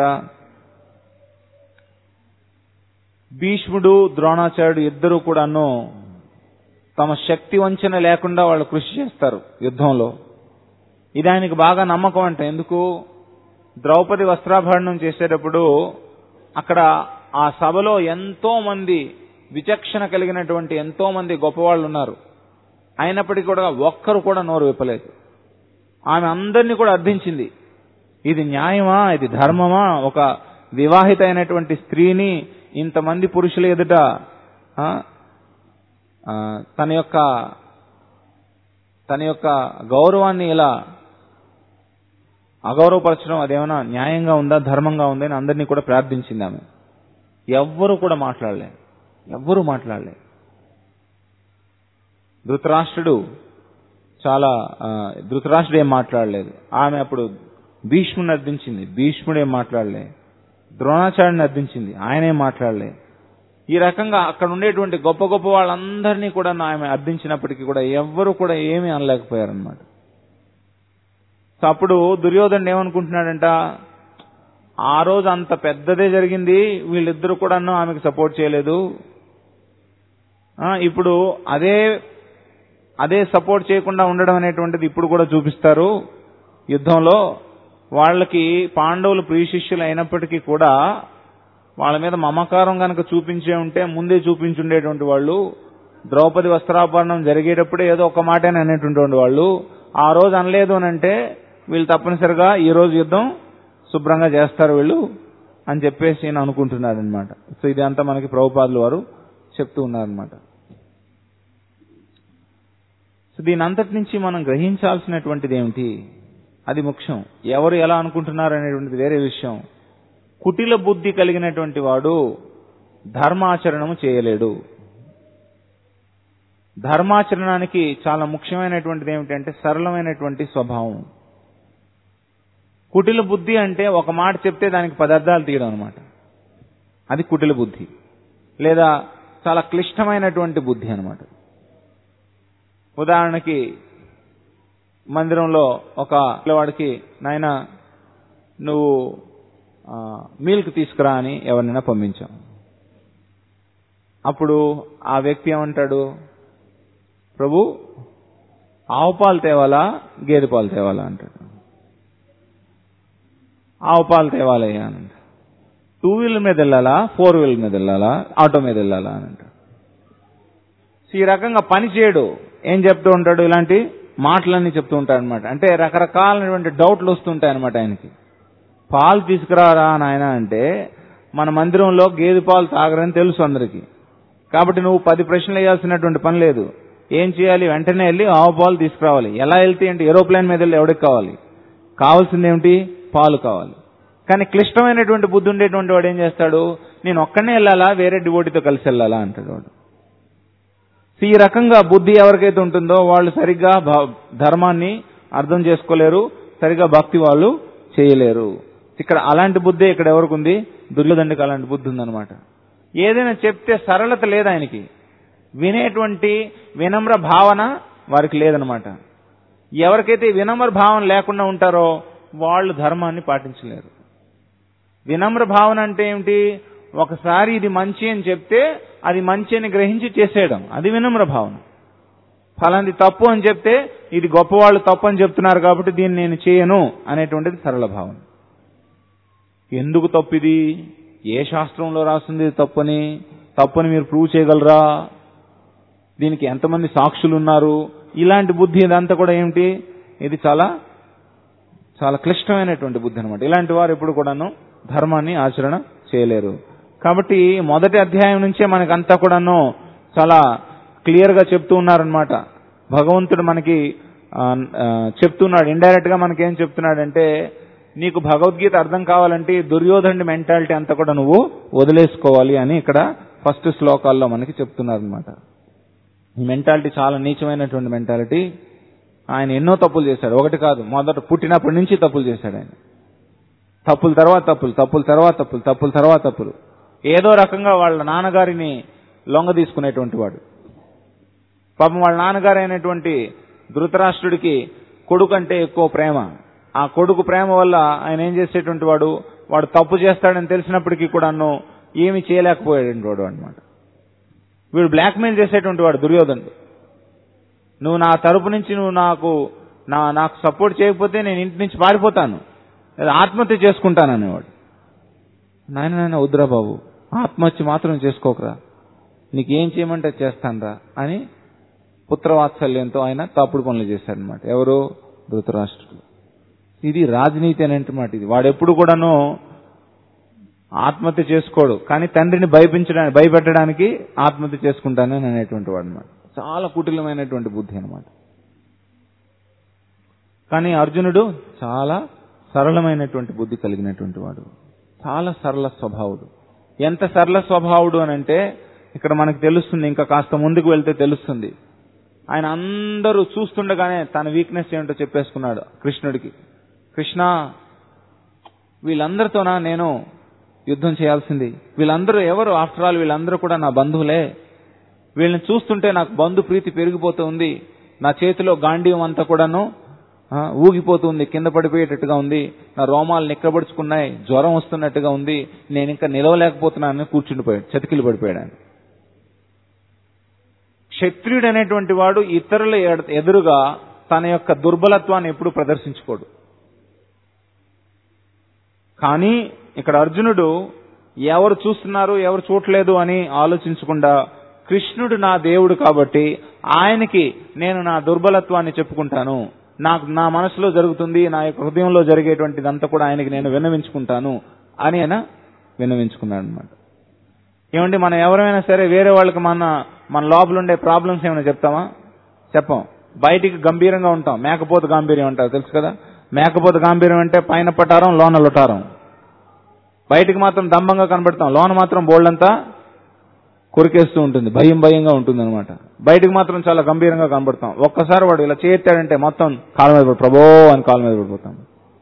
భీష్ముడు ద్రోణాచార్యుడు ఇద్దరు కూడాను తమ శక్తి వంచన లేకుండా వాళ్ళు కృషి చేస్తారు యుద్ధంలో. ఇది ఆయనకు బాగా నమ్మకం అంట. ఎందుకు, ద్రౌపది వస్త్రాభరణం చేసేటప్పుడు అక్కడ ఆ సభలో ఎంతో మంది విచక్షణ కలిగినటువంటి ఎంతో మంది గొప్పవాళ్ళు ఉన్నారు. అయినప్పటికీ కూడా ఒక్కరు కూడా నోరు విప్పలేదు. ఆమె అందరినీ కూడా అర్థించింది. ఇది న్యాయమా, ఇది ధర్మమా, ఒక వివాహిత అయినటువంటి స్త్రీని ఇంతమంది పురుషుల ఎదుట తన యొక్క గౌరవాన్ని ఇలా అగౌరవపరచడం అదేమైనా న్యాయంగా ఉందా, ధర్మంగా ఉందా అని అందరినీ కూడా ప్రార్థించింది ఆమె. ఎవ్వరూ కూడా మాట్లాడలేదు. ధృతరాష్ట్రుడు ఏం మాట్లాడలేదు. ఆమె అప్పుడు భీష్ముడిని అర్థించింది, భీష్ముడు ఏం మాట్లాడలే. ద్రోణాచార్యుని అర్థించింది, ఆయనేం మాట్లాడలే. ఈ రకంగా అక్కడ ఉండేటువంటి గొప్ప గొప్ప వాళ్ళందరినీ కూడా ఆమె అర్థించినప్పటికీ కూడా ఎవ్వరూ కూడా ఏమీ అనలేకపోయారన్నమాట. సో అప్పుడు దుర్యోధనుడు ఏమనుకుంటున్నాడంట, ఆ రోజు అంత పెద్దదే జరిగింది, వీళ్ళిద్దరూ కూడా ఆమెకు సపోర్ట్ చేయలేదు. ఇప్పుడు అదే సపోర్ట్ చేయకుండా ఉండడం అనేటువంటిది ఇప్పుడు కూడా చూపిస్తారు యుద్ధంలో. వాళ్ళకి పాండవులు ప్రియ శిష్యులు అయినప్పటికీ కూడా వాళ్ళ మీద మమకారం కనుక చూపించే ఉంటే ముందే చూపించుండేటువంటి వాళ్ళు, ద్రౌపది వస్త్రాపహరణం జరిగేటప్పుడే ఏదో ఒక మాటనే అనేటువంటి వాళ్ళు, ఆ రోజు అనలేదు అని అంటే వీళ్ళు తప్పనిసరిగా ఈ రోజు యుద్ధం శుభ్రంగా చేస్తారు వీళ్ళు అని చెప్పేసి నేను అనుకుంటున్నారనమాట. సో ఇది అంతా మనకి ప్రభుపాదులు వారు చెప్తూ ఉన్నారనమాట. సో దీని అంతటి నుంచి మనం గ్రహించాల్సినటువంటిది ఏమిటి, అది ముఖ్యం. ఎవరు ఎలా అనుకుంటున్నారు అనేటువంటిది వేరే విషయం. కుటిల బుద్ధి కలిగినటువంటి వాడు ధర్మాచరణము చేయలేడు. ధర్మాచరణానికి చాలా ముఖ్యమైనటువంటిది ఏమిటంటే సరళమైనటువంటి స్వభావం. కుటిల బుద్ధి అంటే ఒక మాట చెప్తే దానికి 10 అర్థాలు తీయడం అనమాట. అది కుటిల బుద్ధి, లేదా చాలా క్లిష్టమైనటువంటి బుద్ధి అనమాట. ఉదాహరణకి మందిరంలో ఒక పిల్లవాడికి, నాయన నువ్వు మిల్క్ తీసుకురా అని ఎవరినైనా పంపించాం. అప్పుడు ఆ వ్యక్తి ఏమంటాడు, ప్రభు ఆవు పాలు తేవాలా గేదె పాలు తేవాలా అంటాడు. ఆవు పాలు తేవాలయ్యా అని. 2 వీలర్ మీద వెళ్ళాలా, 4 వీలర్ మీద వెళ్ళాలా, ఆటో మీద వెళ్ళాలా అని అంటాడు. ఈ రకంగా పని చేయడు. ఏం చెప్తూ ఉంటాడు, ఇలాంటి మాటలన్నీ చెప్తూ ఉంటాడు అనమాట. అంటే రకరకాలైనటువంటి డౌట్లు వస్తుంటాయి అనమాట ఆయనకి. పాలు తీసుకురారా నాయన అంటే, మన మందిరంలో గేదె పాలు తాగరని తెలుసు అందరికీ. కాబట్టి నువ్వు 10 ప్రశ్నలు వేయాల్సినటువంటి పని లేదు. ఏం చేయాలి, వెంటనే వెళ్ళి ఆవు పాలు తీసుకురావాలి. ఎలా వెళ్తే అంటే ఏరోప్లేన్ మీద వెళ్ళి ఎవడికి కావాలి, కావాల్సింది ఏమిటి, పాలు కావాలి. కానీ క్లిష్టమైనటువంటి బుద్ధి ఉండేటువంటి వాడు ఏం చేస్తాడు, నేను ఒక్కనే వెళ్ళాలా వేరే డివోటీతో కలిసి వెళ్ళాలా అంటాడు వాడు. ఈ రకంగా బుద్ధి ఎవరికైతే ఉంటుందో వాళ్ళు సరిగ్గా ధర్మాన్ని అర్థం చేసుకోలేరు, సరిగ్గా భక్తి వాళ్ళు చేయలేరు. ఇక్కడ అలాంటి బుద్ధి ఇక్కడ ఎవరికి ఉంది, దుర్యోధనుడికి అలాంటి బుద్ధి ఉందన్నమాట. ఏదైనా చెప్తే సరళత లేదు ఆయనకి, వినేటువంటి వినమ్ర భావన వారికి లేదనమాట. ఎవరికైతే వినమ్ర భావన లేకుండా ఉంటారో వాళ్ళు ధర్మాన్ని పాటించలేరు. వినమ్ర భావన అంటే ఏమిటి, ఒకసారి ఇది మంచి అని చెప్తే అది మంచి అని గ్రహించి చేసేయడం, అది వినమ్ర భావన. ఫలాంది తప్పు అని చెప్తే ఇది గొప్పవాళ్ళు తప్పు అని చెప్తున్నారు కాబట్టి దీన్ని నేను చేయను అనేటువంటిది సరళ భావన. ఎందుకు తప్పు ఇది, ఏ శాస్త్రంలో రాస్తుంది తప్పని మీరు ప్రూవ్ చేయగలరా, దీనికి ఎంతమంది సాక్షులు ఉన్నారు, ఇలాంటి బుద్ధి ఇదంతా కూడా ఏమిటి, ఇది చాలా చాలా క్లిష్టమైనటువంటి బుద్ధి అనమాట. ఇలాంటి వారు ఎప్పుడు కూడాను ధర్మాన్ని ఆచరణ చేయలేరు. కాబట్టి మొదటి అధ్యాయం నుంచే మనకంతా కూడాను చాలా క్లియర్ గా చెప్తూ ఉన్నారనమాట. భగవంతుడు మనకి చెప్తున్నాడు, ఇండైరెక్ట్ గా మనకేం చెప్తున్నాడంటే, నీకు భగవద్గీత అర్థం కావాలంటే దుర్యోధనుడి మెంటాలిటీ అంతా కూడా నువ్వు వదిలేసుకోవాలి అని ఇక్కడ ఫస్ట్ శ్లోకాల్లో మనకి చెప్తున్నారనమాట. ఈ మెంటాలిటీ చాలా నీచమైనటువంటి మెంటాలిటీ. ఆయన ఎన్నో తప్పులు చేశాడు, ఒకటి కాదు, మొదట పుట్టినప్పటి నుంచి తప్పులు చేశాడు ఆయన. తప్పుల తర్వాత తప్పులు, తప్పుల తర్వాత తప్పులు, తప్పుల తర్వాత తప్పులు. ఏదో రకంగా వాళ్ళ నాన్నగారిని లొంగ తీసుకునేటువంటి వాడు. పాపం వాళ్ళ నాన్నగారు అయినటువంటి ధృతరాష్ట్రుడికి కొడుకు అంటే ఎక్కువ ప్రేమ. ఆ కొడుకు ప్రేమ వల్ల ఆయన ఏం చేసేటువంటి వాడు తప్పు చేస్తాడని తెలిసినప్పటికీ కూడాను ఏమి చేయలేకపోయాడు వాడు అనమాట. వీడు బ్లాక్మెయిల్ చేసేటువంటి వాడు దుర్యోధనుడు. నువ్వు నా తరపు నుంచి నువ్వు నాకు సపోర్ట్ చేయకపోతే నేను ఇంటి నుంచి పారిపోతాను, లేదా ఆత్మహత్య చేసుకుంటాను అనేవాడు. నాయన వద్దురా బాబు, ఆత్మహత్య మాత్రం చేసుకోకరా, నీకేం చేయమంటే చేస్తానరా అని పుత్రవాత్సల్యంతో ఆయన తప్పుడు పనులు చేశాడనమాట. ఎవరు, ధృతరాష్ట్రుడు. ఇది రాజనీతి అనేమాట. ఇది వాడెప్పుడు కూడాను ఆత్మహత్య చేసుకోడు, కానీ తండ్రిని భయపెట్టడానికి ఆత్మహత్య చేసుకుంటానని అనేటువంటి వాడు అనమాట. చాలా కుటిలమైనటువంటి బుద్ధి అనమాట. కానీ అర్జునుడు చాలా సరళమైనటువంటి బుద్ధి కలిగినటువంటి వాడు, చాలా సరళ స్వభావుడు. ఎంత సరళ స్వభావుడు అని అంటే ఇక్కడ మనకు తెలుస్తుంది, ఇంకా కాస్త ముందుకు వెళ్తే తెలుస్తుంది. ఆయన అందరూ చూస్తుండగానే తన వీక్నెస్ ఏంటో చెప్పేసుకున్నాడు కృష్ణుడికి. కృష్ణ, వీళ్ళందరితోనా నేను యుద్ధం చేయాల్సింది, వీళ్ళందరూ ఎవరు, ఆఫ్టర్ ఆల్ వీళ్ళందరూ కూడా నా బంధువులే. వీళ్ళని చూస్తుంటే నాకు బంధు ప్రీతి పెరిగిపోతూ ఉంది. నా చేతిలో గాంధీవం అంతా కూడాను ఊగిపోతుంది, కింద పడిపోయేటట్టుగా ఉంది, నా రోమాలు నిక్కబడుచుకున్నాయి, జ్వరం వస్తున్నట్టుగా ఉంది, నేను ఇంకా నిలవలేకపోతున్నానని కూర్చుండిపోయాడు, చతికిలు పడిపోయాడు. క్షత్రియుడు అనేటువంటి వాడు ఇతరుల ఎదురుగా తన యొక్క దుర్బలత్వాన్ని ఎప్పుడు ప్రదర్శించుకోడు. కానీ ఇక్కడ అర్జునుడు ఎవరు చూస్తున్నారు ఎవరు చూడలేదు అని ఆలోచించకుండా కృష్ణుడు నా దేవుడు కాబట్టి ఆయనకి నేను నా దుర్బలత్వాన్ని చెప్పుకుంటాను, నాకు నా మనసులో జరుగుతుంది, నా యొక్క హృదయంలో జరిగేటువంటిదంతా కూడా ఆయనకి నేను విన్నవించుకుంటాను అని ఆయన విన్నవించుకున్నాడు అనమాట. ఏమండి, మనం ఎవరైనా సరే వేరే వాళ్ళకి మన లోపల ఉండే ప్రాబ్లమ్స్ ఏమైనా చెప్తామా? చెప్పం. బయటికి గంభీరంగా ఉంటాం, మేకపోతు గాంభీర్యం అంటారు, తెలుసు కదా. మేకపోతు గాంభీర్యం అంటే పైన పటారం లోన లొటారం. బయటికి మాత్రం దంబంగా కనబడతాం, లోన మాత్రం బోల్డంతా కొరికేస్తూ ఉంటుంది, భయంగా ఉంటుంది అనమాట. బయటికి మాత్రం చాలా గంభీరంగా కనబడతాం. ఒక్కసారి వాడు ఇలా చేస్తాడంటే మొత్తం కాళ్ళ మీద ప్రభో అని కాళ్ళ మీద పడిపోతాం.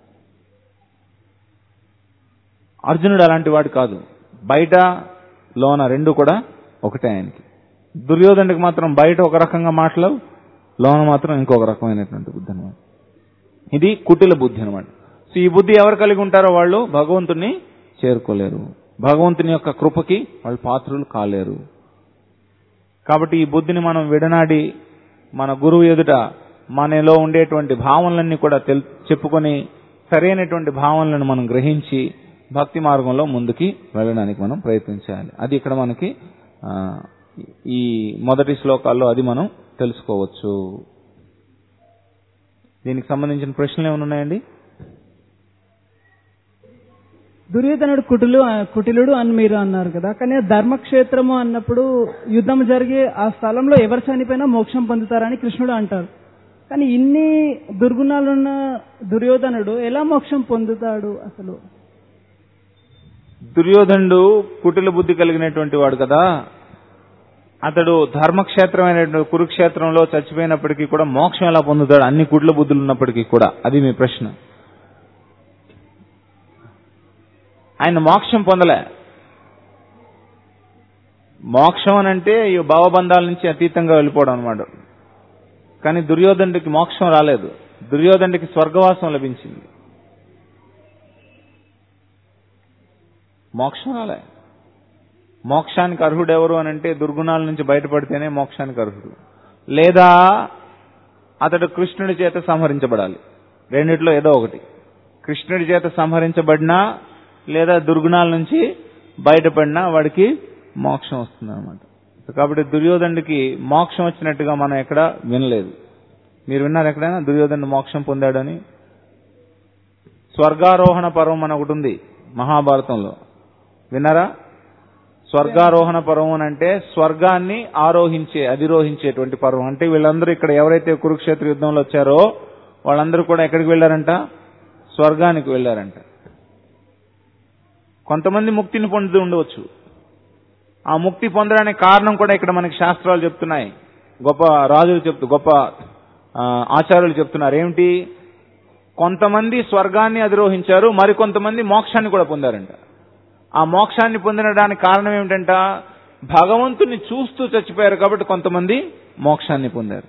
అర్జునుడు అలాంటి వాడు కాదు, బయట లోన రెండు కూడా ఒకటే ఆయనకి. దుర్యోధనుడికి మాత్రం బయట ఒక రకంగా మాటలు, లోన మాత్రం ఇంకొక రకమైనటువంటి బుద్ధి అనమాట. ఇది కుటిల బుద్ధి అనమాట. సో ఈ బుద్ధి ఎవరు కలిగి ఉంటారో వాళ్ళు భగవంతుని చేరుకోలేరు, భగవంతుని యొక్క కృపకి వాళ్ళు పాత్రులు కాలేరు. కాబట్టి ఈ బుద్ధిని మనం విడనాడి మన గురువు ఎదుట మనలో ఉండేటువంటి భావనలన్నీ కూడా చెప్పుకొని సరైనటువంటి భావనలను మనం గ్రహించి భక్తి మార్గంలో ముందుకి వెళ్ళడానికి మనం ప్రయత్నించాలి. అది ఇక్కడ మనకి ఈ మొదటి శ్లోకాల్లో అది మనం తెలుసుకోవచ్చు. దీనికి సంబంధించిన ప్రశ్నలు ఏమైనా ఉన్నాయండి? దుర్యోధనుడు కుటిలుడు అని మీరు అన్నారు కదా, కానీ ధర్మక్షేత్రము అన్నప్పుడు యుద్ధం జరిగే ఆ స్థలంలో ఎవరు చనిపోయినా మోక్షం పొందుతారని కృష్ణుడు అంటారు. కానీ ఇన్ని దుర్గుణాలున్న దుర్యోధనుడు ఎలా మోక్షం పొందుతాడు అసలు? దుర్యోధనుడు కుటిల బుద్ధి కలిగినటువంటి వాడు కదా, అతడు ధర్మక్షేత్రమైనటువంటి కురుక్షేత్రంలో చచ్చిపోయినప్పటికీ కూడా మోక్షం ఎలా పొందుతాడు అన్ని కుటిల బుద్ధులు ఉన్నప్పటికీ కూడా? అది మీ ప్రశ్న. ఆయన మోక్షం పొందలే. మోక్షం అని అంటే ఈ భావబంధాల నుంచి అతీతంగా వెళ్ళిపోవడం అనమాట. కానీ దుర్యోధనుడికి మోక్షం రాలేదు, దుర్యోధనుడికి స్వర్గవాసం లభించింది, మోక్షం రాలే. మోక్షానికి అర్హుడు ఎవరు అని అంటే దుర్గుణాల నుంచి బయటపడితేనే మోక్షానికి అర్హుడు, లేదా అతడు కృష్ణుడి చేత సంహరించబడాలి. రెండిట్లో ఏదో ఒకటి. కృష్ణుడి చేత సంహరించబడినా లేదా దుర్గుణాల నుంచి బయటపడినా వాడికి మోక్షం వస్తుంది అనమాట. కాబట్టి దుర్యోధనుడికి మోక్షం వచ్చినట్టుగా మనం ఎక్కడ వినలేదు. మీరు విన్నారు ఎక్కడైనా దుర్యోధనుడు మోక్షం పొందాడని? స్వర్గారోహణ పర్వం అని ఒకటి ఉంది మహాభారతంలో, విన్నారా? స్వర్గారోహణ పర్వం అని అంటే స్వర్గాన్ని అధిరోహించేటువంటి పర్వం. అంటే వీళ్ళందరూ ఇక్కడ ఎవరైతే కురుక్షేత్ర యుద్ధంలో వచ్చారో వాళ్ళందరూ కూడా ఎక్కడికి వెళ్లారంట? స్వర్గానికి వెళ్లారంట. కొంతమంది ముక్తిని పొందుతూ ఉండవచ్చు. ఆ ముక్తి పొందడానికి కారణం కూడా ఇక్కడ మనకి శాస్త్రాలు చెప్తున్నాయి, గొప్ప రాజులు గొప్ప ఆచార్యులు చెప్తున్నారు. ఏమిటి? కొంతమంది స్వర్గాన్ని అధిరోహించారు, మరికొంతమంది మోక్షాన్ని కూడా పొందారంట. ఆ మోక్షాన్ని పొందడానికి కారణం ఏమిటంట? భగవంతుని చూస్తూ చచ్చిపోయారు కాబట్టి కొంతమంది మోక్షాన్ని పొందారు.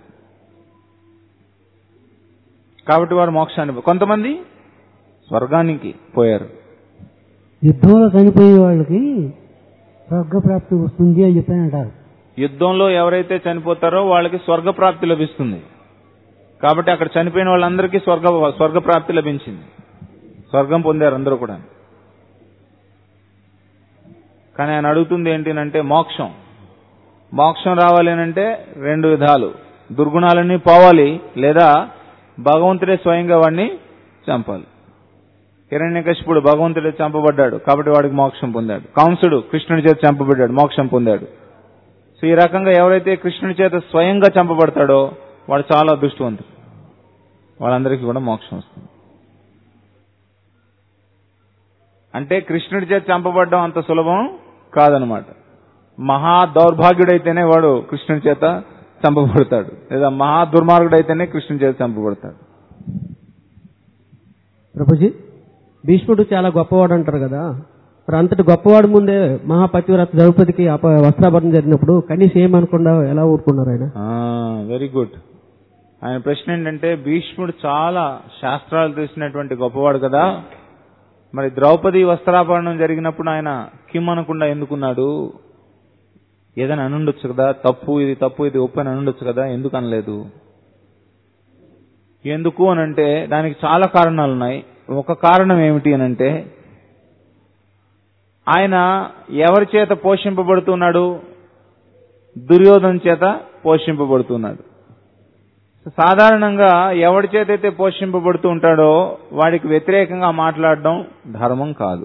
కాబట్టి వారు మోక్షాన్ని, కొంతమంది స్వర్గానికి పోయారు. యుద్ధంలో చనిపోయే వాళ్ళకి స్వర్గప్రాప్తి వస్తుంది అని చెప్పానంటారు. యుద్ధంలో ఎవరైతే చనిపోతారో వాళ్ళకి స్వర్గప్రాప్తి లభిస్తుంది. కాబట్టి అక్కడ చనిపోయిన వాళ్ళందరికీ స్వర్గప్రాప్తి లభించింది, స్వర్గం పొందారు అందరూ కూడా. కానీ ఆయన అడుగుతుంది ఏంటంటే మోక్షం రావాలి అంటే రెండు విధాలు. దుర్గుణాలన్నీ పోవాలి, లేదా భగవంతుడే స్వయంగా వాడిని చంపాలి. హిరణ్యకశిపుడు భగవంతుడే చంపబడ్డాడు కాబట్టి వాడికి మోక్షం పొందాడు. కంసుడు కృష్ణుడి చేత చంపబడ్డాడు, మోక్షం పొందాడు. సో ఈ రకంగా ఎవరైతే కృష్ణుడి చేత స్వయంగా చంపబడతాడో వాడు చాలా అదృష్టవంతుడు, వాళ్ళందరికీ కూడా మోక్షం వస్తుంది. అంటే కృష్ణుడి చేత చంపబడ్డం అంత సులభం కాదనమాట. మహా దౌర్భాగ్యుడైతేనే వాడు కృష్ణుడి చేత చంపబడతాడు, లేదా మహా దుర్మార్గుడైతేనే కృష్ణుడి చేత చంపబడతాడు. ప్రభుజీ, భీష్ముడు చాలా గొప్పవాడు అంటారు కదా, మరి అంతటి గొప్పవాడు ముందే మహాపతివ్రత ద్రౌపదికి వస్త్రాభరణం జరిగినప్పుడు కనీసం ఏమనకుండా ఎలా ఊరుకున్నారు ఆయన? Very good. ఆయన ప్రశ్న ఏంటంటే, భీష్ముడు చాలా శాస్త్రాలు తెలిసినటువంటి గొప్పవాడు కదా, మరి ద్రౌపది వస్త్రాభరణం జరిగినప్పుడు ఆయన కిమ్మనకుండా ఎందుకున్నాడు? ఏదైనా అనుండొచ్చు కదా, తప్పు ఇది ఒప్పు అని అనుండొచ్చు కదా, ఎందుకు అనలేదు? ఎందుకు అనంటే దానికి చాలా కారణాలు ఉన్నాయి. ఒక కారణం ఏమిటి అనంటే, ఆయన ఎవరి చేత పోషింపబడుతున్నాడు? దుర్యోధన చేత పోషింపబడుతున్నాడు. సాధారణంగా ఎవరి చేతైతే పోషింపబడుతూ ఉంటాడో వాడికి వ్యతిరేకంగా మాట్లాడడం ధర్మం కాదు.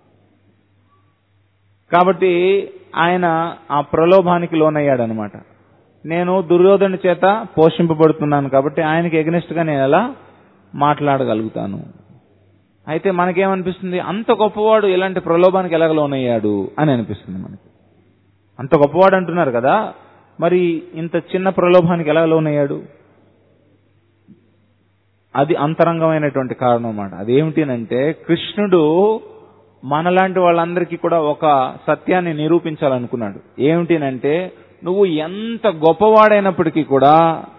కాబట్టి ఆయన ఆ ప్రలోభానికి లోనయ్యాడనమాట. నేను దుర్యోధన చేత పోషింపబడుతున్నాను కాబట్టి ఆయనకి ఎగనెస్ట్ గా నేను ఎలా మాట్లాడగలుగుతాను? అయితే మనకేమనిపిస్తుంది, అంత గొప్పవాడు ఇలాంటి ప్రలోభానికి ఎలా లోనయ్యాడు అని అనిపిస్తుంది మనకి. అంత గొప్పవాడు అంటున్నారు కదా, మరి ఇంత చిన్న ప్రలోభానికి ఎలా లోనయ్యాడు? అది అంతరంగమైనటువంటి కారణం అన్నమాట. అదేమిటినంటే కృష్ణుడు మనలాంటి వాళ్ళందరికీ కూడా ఒక సత్యాన్ని నిరూపించాలనుకున్నాడు. ఏమిటినంటే నువ్వు ఎంత గొప్పవాడైనప్పటికీ కూడా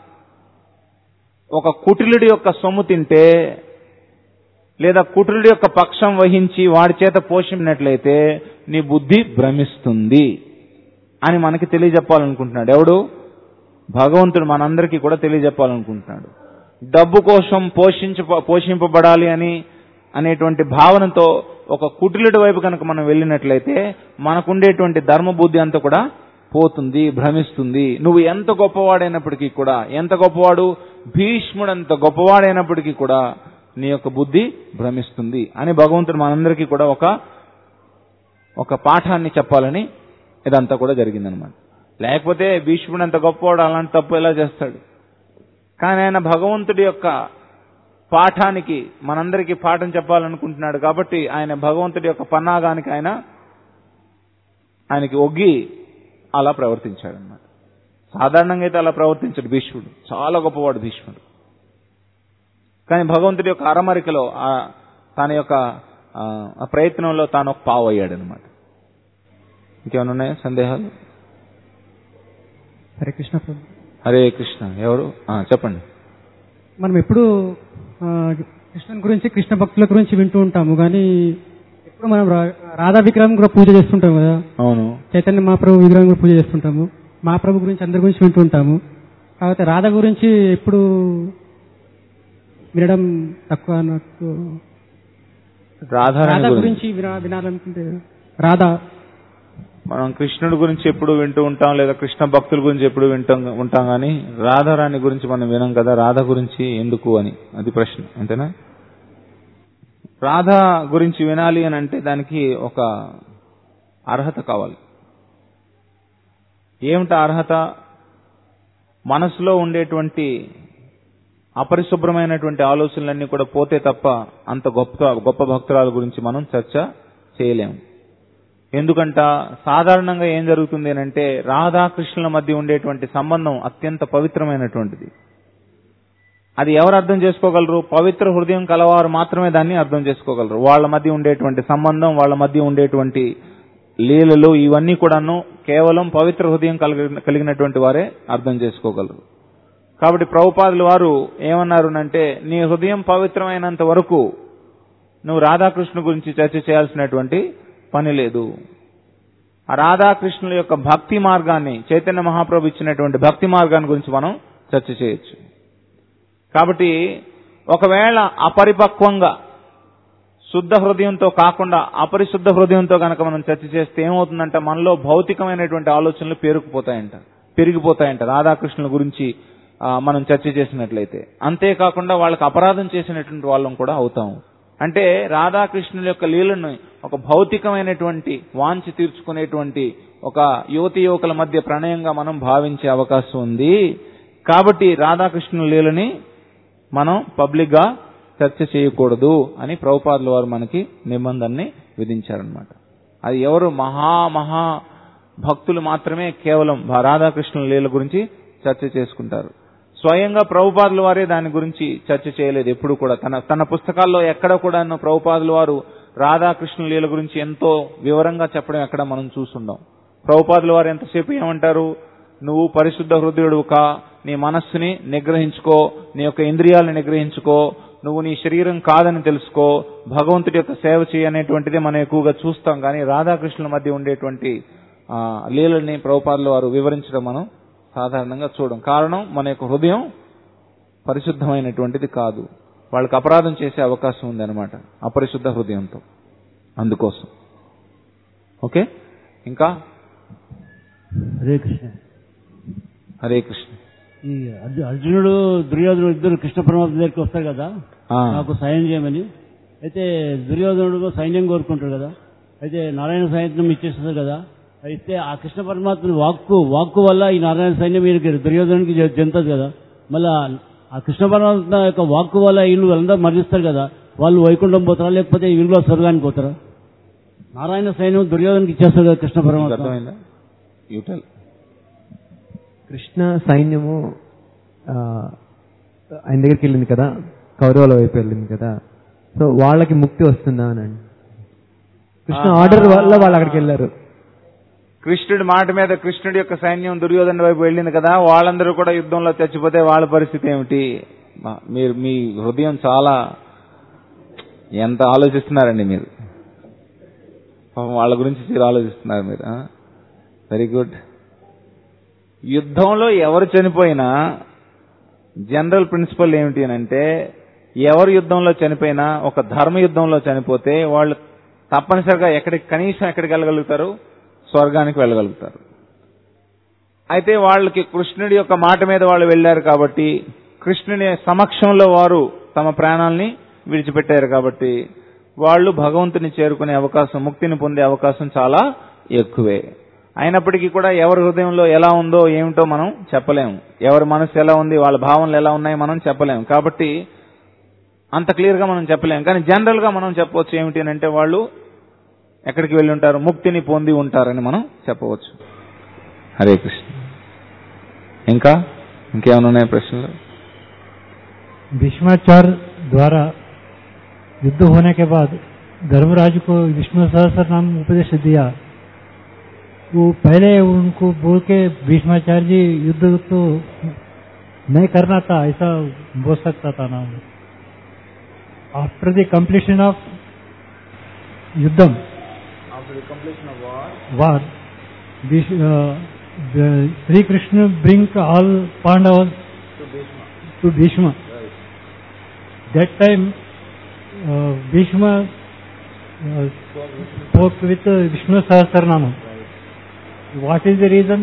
ఒక కుటిలుడి యొక్క సొమ్ము తింటే లేదా కుటిలుడి యొక్క పక్షం వహించి వాడి చేత పోషించినట్లయితే నీ బుద్ధి భ్రమిస్తుంది అని మనకి తెలియజెప్పాలనుకుంటున్నాడు. ఎవడు? భగవంతుడు మనందరికీ కూడా తెలియజెప్పాలనుకుంటున్నాడు. డబ్బు కోసం పోషింపబడాలి అనేటువంటి భావనతో ఒక కుటిలుడి వైపు కనుక మనం వెళ్ళినట్లయితే మనకుండేటువంటి ధర్మబుద్ధి అంతా కూడా పోతుంది, భ్రమిస్తుంది. నువ్వు ఎంత గొప్పవాడైనప్పటికీ కూడా, ఎంత గొప్పవాడు? భీష్ముడు అంత గొప్పవాడైనప్పటికీ కూడా నీ యొక్క బుద్ధి భ్రమిస్తుంది అని భగవంతుడు మనందరికీ కూడా ఒక పాఠాన్ని చెప్పాలని ఇదంతా కూడా జరిగిందనమాట. లేకపోతే భీష్ముడు అంత గొప్పవాడు అలాంటి తప్పు ఎలా చేస్తాడు? కానీ ఆయన భగవంతుడి యొక్క పాఠానికి మనందరికీ పాఠం చెప్పాలనుకుంటున్నాడు కాబట్టి ఆయన భగవంతుడి యొక్క పన్నాగానికి ఆయనకి ఒగ్గి అలా ప్రవర్తించాడు అన్నమాట. సాధారణంగా అయితే అలా ప్రవర్తించాడు భీష్ముడు. చాలా గొప్పవాడు భీష్ముడు. కానీ భగవంతుడి యొక్క అరమరికలో తన యొక్క ప్రయత్నంలో తాను ఒక పావు అయ్యాడు అనమాట. ఇంకేమైనా ఉన్నాయా సందేహాలు? హరే కృష్ణ. హరే కృష్ణ. ఎవరు చెప్పండి. మనం ఎప్పుడు కృష్ణుని గురించి, కృష్ణ భక్తుల గురించి వింటూ ఉంటాము, కానీ ఎప్పుడు మనం రాధా విగ్రహం కూడా పూజ చేస్తుంటాం కదా. అవును. చైతన్య మహాప్రభు విగ్రహం కూడా పూజ చేస్తుంటాము. మహాప్రభు గురించి అందరి గురించి వింటూ ఉంటాము. కాకపోతే రాధ గురించి ఎప్పుడు వినడం తక్కువ. నాకు రాధా గురించి వినాలనుకుంటే రాధా, మనం కృష్ణుడి గురించి ఎప్పుడు వింటూ ఉంటాం లేదా కృష్ణ భక్తుల గురించి ఎప్పుడు ఉంటాం కానీ రాధారాణి గురించి మనం వినం కదా. రాధ గురించి ఎందుకు అని అది ప్రశ్న, అంతేనా? రాధ గురించి వినాలి అని అంటే దానికి ఒక అర్హత కావాలి. ఏమిటా అర్హత? మనసులో ఉండేటువంటి అపరిశుభ్రమైనటువంటి ఆలోచనలన్నీ కూడా పోతే తప్ప అంత గొప్ప భక్తురాల గురించి మనం చర్చ చేయలేము. ఎందుకంట సాధారణంగా ఏం జరుగుతుంది అంటే రాధాకృష్ణుల మధ్య ఉండేటువంటి సంబంధం అత్యంత పవిత్రమైనటువంటిది. అది ఎవరు అర్థం చేసుకోగలరు? పవిత్ర హృదయం కలవారు మాత్రమే దాన్ని అర్థం చేసుకోగలరు. వాళ్ళ మధ్య ఉండేటువంటి సంబంధం, వాళ్ళ మధ్య ఉండేటువంటి లీలలు ఇవన్నీ కూడాను కేవలం పవిత్ర హృదయం కలిగినటువంటి వారే అర్థం చేసుకోగలరు. కాబట్టి ప్రభుపాదుల వారు ఏమన్నారునంటే నీ హృదయం పవిత్రమైనంత వరకు నువ్వు రాధాకృష్ణ గురించి చర్చ చేయాల్సినటువంటి పని లేదు. ఆ రాధాకృష్ణుల యొక్క భక్తి మార్గాన్ని, చైతన్య మహాప్రభు ఇచ్చినటువంటి భక్తి మార్గాన్ని గురించి మనం చర్చ చేయొచ్చు. కాబట్టి ఒకవేళ అపరిపక్వంగా శుద్ధ హృదయంతో కాకుండా అపరిశుద్ధ హృదయంతో కనుక మనం చర్చ చేస్తే ఏమవుతుందంటే మనలో భౌతికమైనటువంటి ఆలోచనలు పెరిగిపోతాయంట రాధాకృష్ణుల గురించి మనం చర్చ చేసినట్లయితే. అంతేకాకుండా వాళ్ళకి అపరాధం చేసినటువంటి వాళ్ళం కూడా అవుతాము. అంటే రాధాకృష్ణుల యొక్క లీలను ఒక భౌతికమైనటువంటి వాంఛ తీర్చుకునేటువంటి ఒక యువతి యువకుల మధ్య ప్రణయంగా మనం భావించే అవకాశం ఉంది. కాబట్టి రాధాకృష్ణుల లీలని మనం పబ్లిక్ గా చర్చ చేయకూడదు అని ప్రభుపాదుల వారు మనకి నిబంధనని విధించారనమాట. అది ఎవరు? మహా భక్తులు మాత్రమే కేవలం రాధాకృష్ణుల లీల గురించి చర్చ చేసుకుంటారు. స్వయంగా ప్రభుపాదుల వారే దాని గురించి చర్చ చేయలేదు ఎప్పుడు కూడా. తన పుస్తకాల్లో ఎక్కడ కూడా ప్రభుపాదుల వారు రాధాకృష్ణ లీల గురించి ఎంతో వివరంగా చెప్పడం ఎక్కడ మనం చూస్తుండం. ప్రభుపాదుల వారు ఎంతసేపు ఏమంటారు? నువ్వు పరిశుద్ధ హృదయుడు కా, నీ మనస్సుని నిగ్రహించుకో, నీ యొక్క ఇంద్రియాలను నిగ్రహించుకో, నువ్వు నీ శరీరం కాదని తెలుసుకో, భగవంతుడి యొక్క సేవ చేయనేటువంటిది మనం ఎక్కువగా చూస్తాం. కానీ రాధాకృష్ణుల మధ్య ఉండేటువంటి లీలని ప్రభుపాదుల వారు వివరించడం మనం సాధారణంగా చూడం. కారణం మన యొక్క హృదయం పరిశుద్ధమైనటువంటిది కాదు. వాళ్ళకి అపరాధం చేసే అవకాశం ఉంది అనమాట అపరిశుద్ధ హృదయంతో. అందుకోసం ఓకే, ఇంకా హరే కృష్ణ. హరే కృష్ణ. ఈ అర్జునుడు దుర్యోధనుడు ఇద్దరు కృష్ణ పరమాత్మ దగ్గరికి వస్తారు కదా, నాకు సాయం చేయమని. అయితే దుర్యోధనుడు సైన్యం కోరుకుంటాడు కదా, అయితే నారాయణ సైన్యం ఇచ్చేస్తారు కదా. అయితే ఆ కృష్ణ పరమాత్మ వాక్కు వల్ల ఈ నారాయణ సైన్యం దుర్యోధనుడికి జంతది కదా. మళ్ళా ఆ కృష్ణ పరమాత్మ యొక్క వాక్కు వల్ల వీళ్ళు వాళ్ళందరూ మరణిస్తారు కదా, వాళ్ళు వైకుంఠం పోతారా లేకపోతే వీళ్ళు స్వర్గానికి పోతారా? నారాయణ సైన్యం దుర్యోధనకి ఇచ్చేస్తారు కదా కృష్ణ పరమాత్మ. కృష్ణ సైన్యము ఆయన దగ్గరికి వెళ్ళింది కదా, కౌరవుల వైపు వెళ్ళింది కదా, సో వాళ్ళకి ముక్తి వస్తుందా అని. కృష్ణ ఆర్డర్ వల్ల వాళ్ళు అక్కడికి వెళ్ళారు. కృష్ణుడి మాట మీద కృష్ణుడి యొక్క సైన్యం దుర్యోధన వైపు వెళ్ళింది కదా, వాళ్ళందరూ కూడా యుద్ధంలో చచ్చిపోతే వాళ్ళ పరిస్థితి ఏమిటి? మీరు మీ హృదయం చాలా ఎంత ఆలోచిస్తున్నారండి మీరు. వాళ్ళ గురించి మీరు ఆలోచిస్తున్నారు మీరు. Very good. యుద్ధంలో ఎవరు చనిపోయినా జనరల్ ప్రిన్సిపల్ ఏమిటి అంటే, ఎవరు యుద్ధంలో చనిపోయినా ఒక ధర్మ యుద్ధంలో చనిపోతే వాళ్ళు తప్పనిసరిగా కనీసం ఎక్కడికి వెళ్ళగలుగుతారు? స్వర్గానికి వెళ్ళగలుగుతారు. అయితే వాళ్ళకి కృష్ణుడి యొక్క మాట మీద వాళ్ళు వెళ్లారు కాబట్టి, కృష్ణుని సమక్షంలో వారు తమ ప్రాణాలని విడిచిపెట్టారు కాబట్టి వాళ్ళు భగవంతుని చేరుకునే అవకాశం, ముక్తిని పొందే అవకాశం చాలా ఎక్కువే. అయినప్పటికీ కూడా ఎవరి హృదయంలో ఎలా ఉందో ఏమిటో మనం చెప్పలేము. ఎవరి మనసు ఎలా ఉంది, వాళ్ళ భావనలు ఎలా ఉన్నాయో మనం చెప్పలేము. కాబట్టి అంత క్లియర్ గా మనం చెప్పలేము. కానీ జనరల్ గా మనం చెప్పవచ్చు ఏమిటి అంటే, వాళ్ళు ఎక్కడికి వెళ్ళి ఉంటారు? ముక్తిని పొంది ఉంటారని మనం చెప్పవచ్చు. హరే కృష్ణ. ఇంకేమైనా ఉన్నాయి ప్రశ్నలు? भीष्माचार्य द्वारा युद्ध होने के बाद धर्मराज को विष्णु सहस्त्र नाम उपदेश दिया। वो पहले उनको बोल के भीष्माचार्य जी युद्ध तो नहीं करना था ऐसा बोल सकता था ना. आफ्टर द कंप्लीशन ऑफ युद्धम, After the completion of war, Sri Krishna bring all Pandavas to Bhishma. Right. That time Bhishma spoke with Vishnu Sahasranama. Right. What is the reason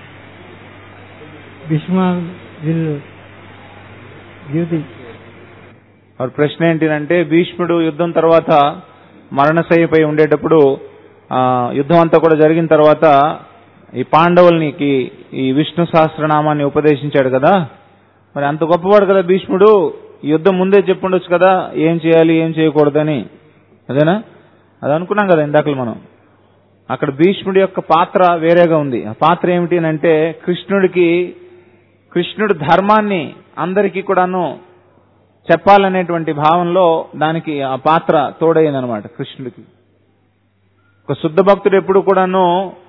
Bhishma will give the... మరి ప్రశ్న ఏంటంటే, భీష్ముడు యుద్ధం తర్వాత మరణశయ్యపై ఉండేటప్పుడు యుద్ధం అంతా కూడా జరిగిన తర్వాత ఈ పాండవులకి ఈ విష్ణు సహస్రనామాన్ని ఉపదేశించాడు కదా. మరి అంత గొప్పవాడు కదా భీష్ముడు, ఈ యుద్ధం ముందే చెప్పుండొచ్చు కదా ఏం చేయాలి ఏం చేయకూడదని. అదేనా? అది అనుకున్నాం కదా ఇందాకలు మనం. అక్కడ భీష్ముడి యొక్క పాత్ర వేరేగా ఉంది. ఆ పాత్ర ఏమిటి అంటే, కృష్ణుడు ధర్మాన్ని అందరికీ కూడాను చెప్పాలనేటువంటి భావంలో దానికి ఆ పాత్ర తోడైందనమాట కృష్ణుడికి. ఒక శుద్ధ భక్తుడు ఎప్పుడు కూడాను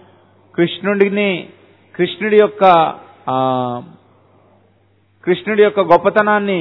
కృష్ణుడి యొక్క గొప్పతనాన్ని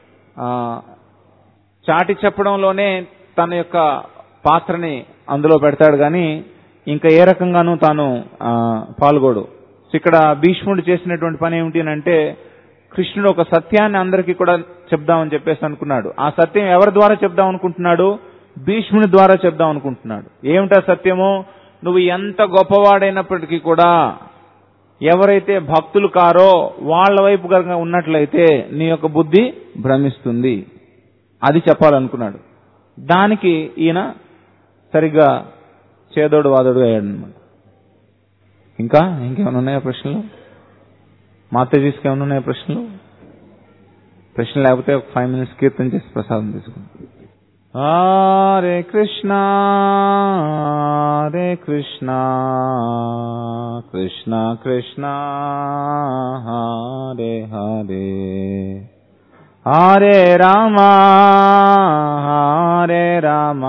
చాటి చెప్పడంలోనే తన యొక్క పాత్రని అందులో పెడతాడు కానీ ఇంకా ఏ రకంగానూ తాను పాల్గొడు. ఇక్కడ భీష్ముడు చేసినటువంటి పని ఏమిటి అంటే, కృష్ణుడు ఒక సత్యాన్ని అందరికీ కూడా చెప్దామని చెప్పేసి అనుకున్నాడు. ఆ సత్యం ఎవరి ద్వారా చెప్దాం అనుకుంటున్నాడు? భీష్ముని ద్వారా చెప్దాం అనుకుంటున్నాడు. ఏమిటా సత్యము? నువ్వు ఎంత గొప్పవాడైనప్పటికీ కూడా ఎవరైతే భక్తులు కారో వాళ్ళ వైపు కనుక ఉన్నట్లయితే నీ యొక్క బుద్ధి భ్రమిస్తుంది. అది చెప్పాలనుకున్నాడు. దానికి ఈయన సరిగ్గా చేదోడు వాదోడు అయ్యాడు అనమాట. ఇంకేమైనా ఉన్నాయా ప్రశ్నలు? మాతాజీస్కి ఏమైనా ఉన్నాయా ప్రశ్నలు? ప్రశ్న లేకపోతే ఒక 5 minutes కీర్తన చేసి ప్రసాదం తీసుకుంటాం. హరే కృష్ణ హరే కృష్ణ కృష్ణ కృష్ణ హరే హరే హరే రామ హరే రామ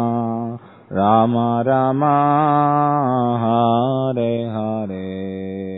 రామ రామ హరే హరే.